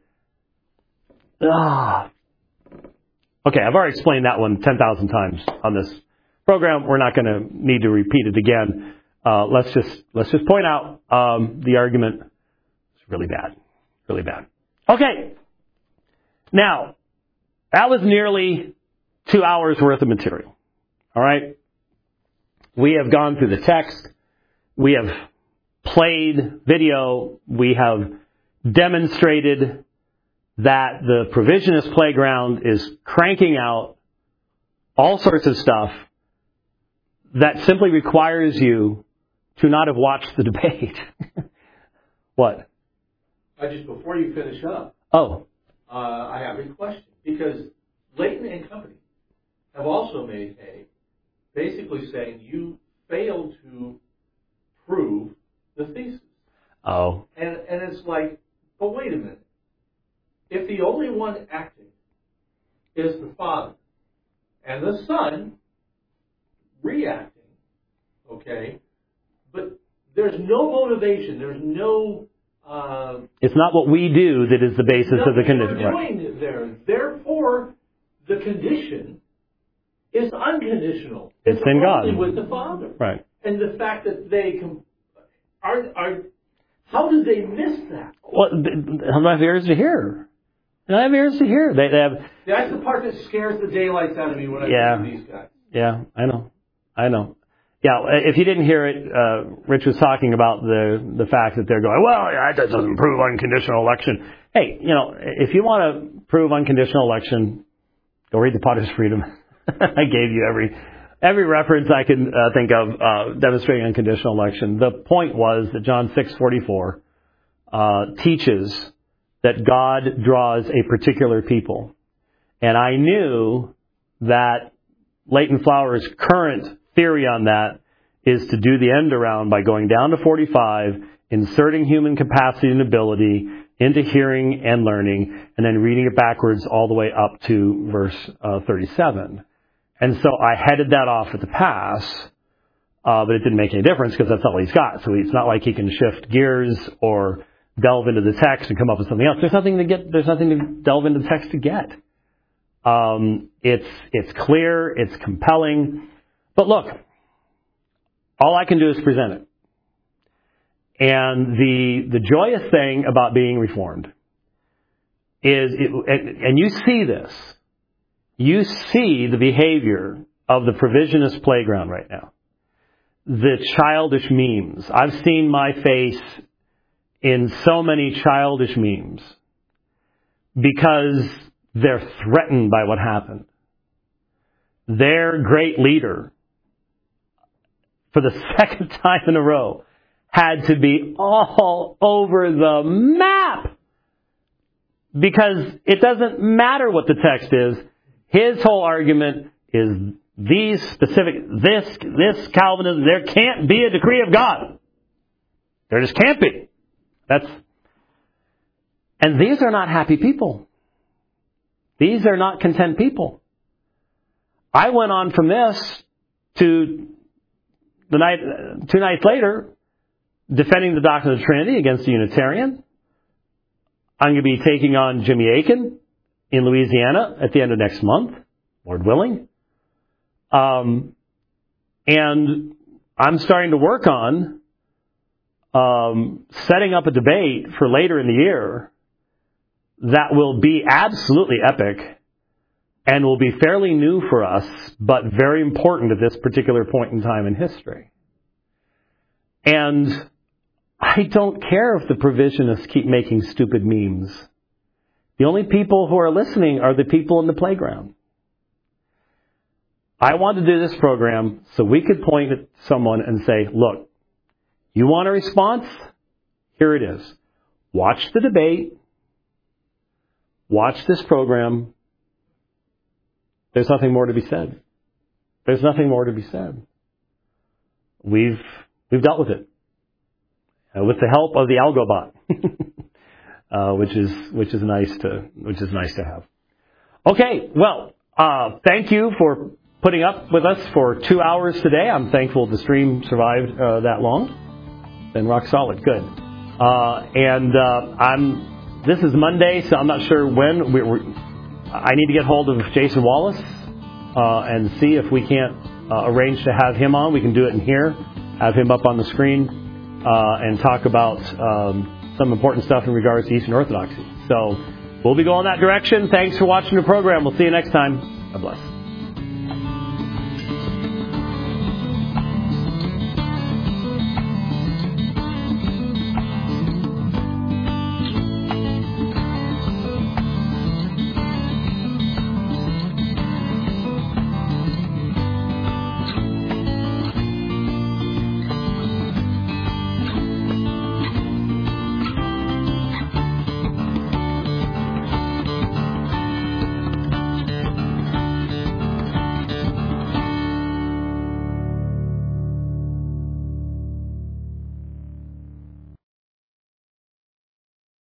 Ah. Okay, I've already explained that one ten thousand times on this program. We're not going to need to repeat it again. Uh, let's just let's just point out um, the argument is really bad, really bad. Okay, now that was nearly two hours worth of material. All right, we have gone through the text, we have played video, we have demonstrated that the provisionist playground is cranking out all sorts of stuff that simply requires you to not have watched the debate. What? Uh, just before you finish up, oh, uh, I have a question. Because Leighton and Company have also made hay, basically saying you failed to prove the thesis. Oh. And, and it's like, but wait a minute. If the only one acting is the Father and the Son reacting, okay, but there's no motivation, there's no... Uh, it's not what we do that is the basis of the condition. Nothing we're doing there. Therefore, the condition is unconditional. It's, it's in God. With the Father. Right. And the fact that they com- are... are how did they miss that? Well, they don't have ears to hear. They don't have ears to hear. They, they have. That's the part that scares the daylights out of me when I yeah, see these guys. Yeah, I know. I know. Yeah, if you didn't hear it, uh, Rich was talking about the the fact that they're going, well, yeah, that doesn't prove unconditional election. Hey, you know, if you want to prove unconditional election, go read the Potter's Freedom. I gave you every every reference I can uh, think of uh, demonstrating unconditional election. The point was that John six forty-four uh, teaches that God draws a particular people. And I knew that Leighton Flowers' current theory on that is to do the end around by going down to forty-five, inserting human capacity and ability into hearing and learning, and then reading it backwards all the way up to verse uh, thirty-seven. And so I headed that off at the pass, uh, but it didn't make any difference because that's all he's got. So it's not like he can shift gears or delve into the text and come up with something else. There's nothing to get. There's nothing to delve into the text to get. Um, it's it's clear. It's compelling. But look, all I can do is present it. And the the joyous thing about being Reformed is, it, and, and you see this, you see the behavior of the provisionist playground right now. The childish memes. I've seen my face in so many childish memes because they're threatened by what happened. Their great leader, for the second time in a row, had to be all over the map because it doesn't matter what the text is. His whole argument is these specific, this, this Calvinism, there can't be a decree of God. There just can't be. That's, and these are not happy people. These are not content people. I went on from this to the night, two nights later, defending the doctrine of the Trinity against the Unitarian. I'm going to be taking on Jimmy Akin in Louisiana at the end of next month, Lord willing. Um, and I'm starting to work on um, setting up a debate for later in the year that will be absolutely epic and will be fairly new for us, but very important at this particular point in time in history. And I don't care if the provisionists keep making stupid memes. The only people who are listening are the people in the playground. I want to do this program so we could point at someone and say, look, you want a response? Here it is. Watch the debate. Watch this program. There's nothing more to be said. There's nothing more to be said. We've we've dealt with it uh, with the help of the AlgoBot, uh, which is which is nice to which is nice to have. Okay, well, uh, thank you for putting up with us for two hours today. I'm thankful the stream survived uh, that long. Been rock solid, good. Uh, and uh, I'm. This is Monday, so I'm not sure when. We're, we're, I need to get hold of Jason Wallace uh, and see if we can't uh, arrange to have him on. We can do it in here, have him up on the screen, uh, and talk about um, some important stuff in regards to Eastern Orthodoxy. So we'll be going that direction. Thanks for watching the program. We'll see you next time. God bless.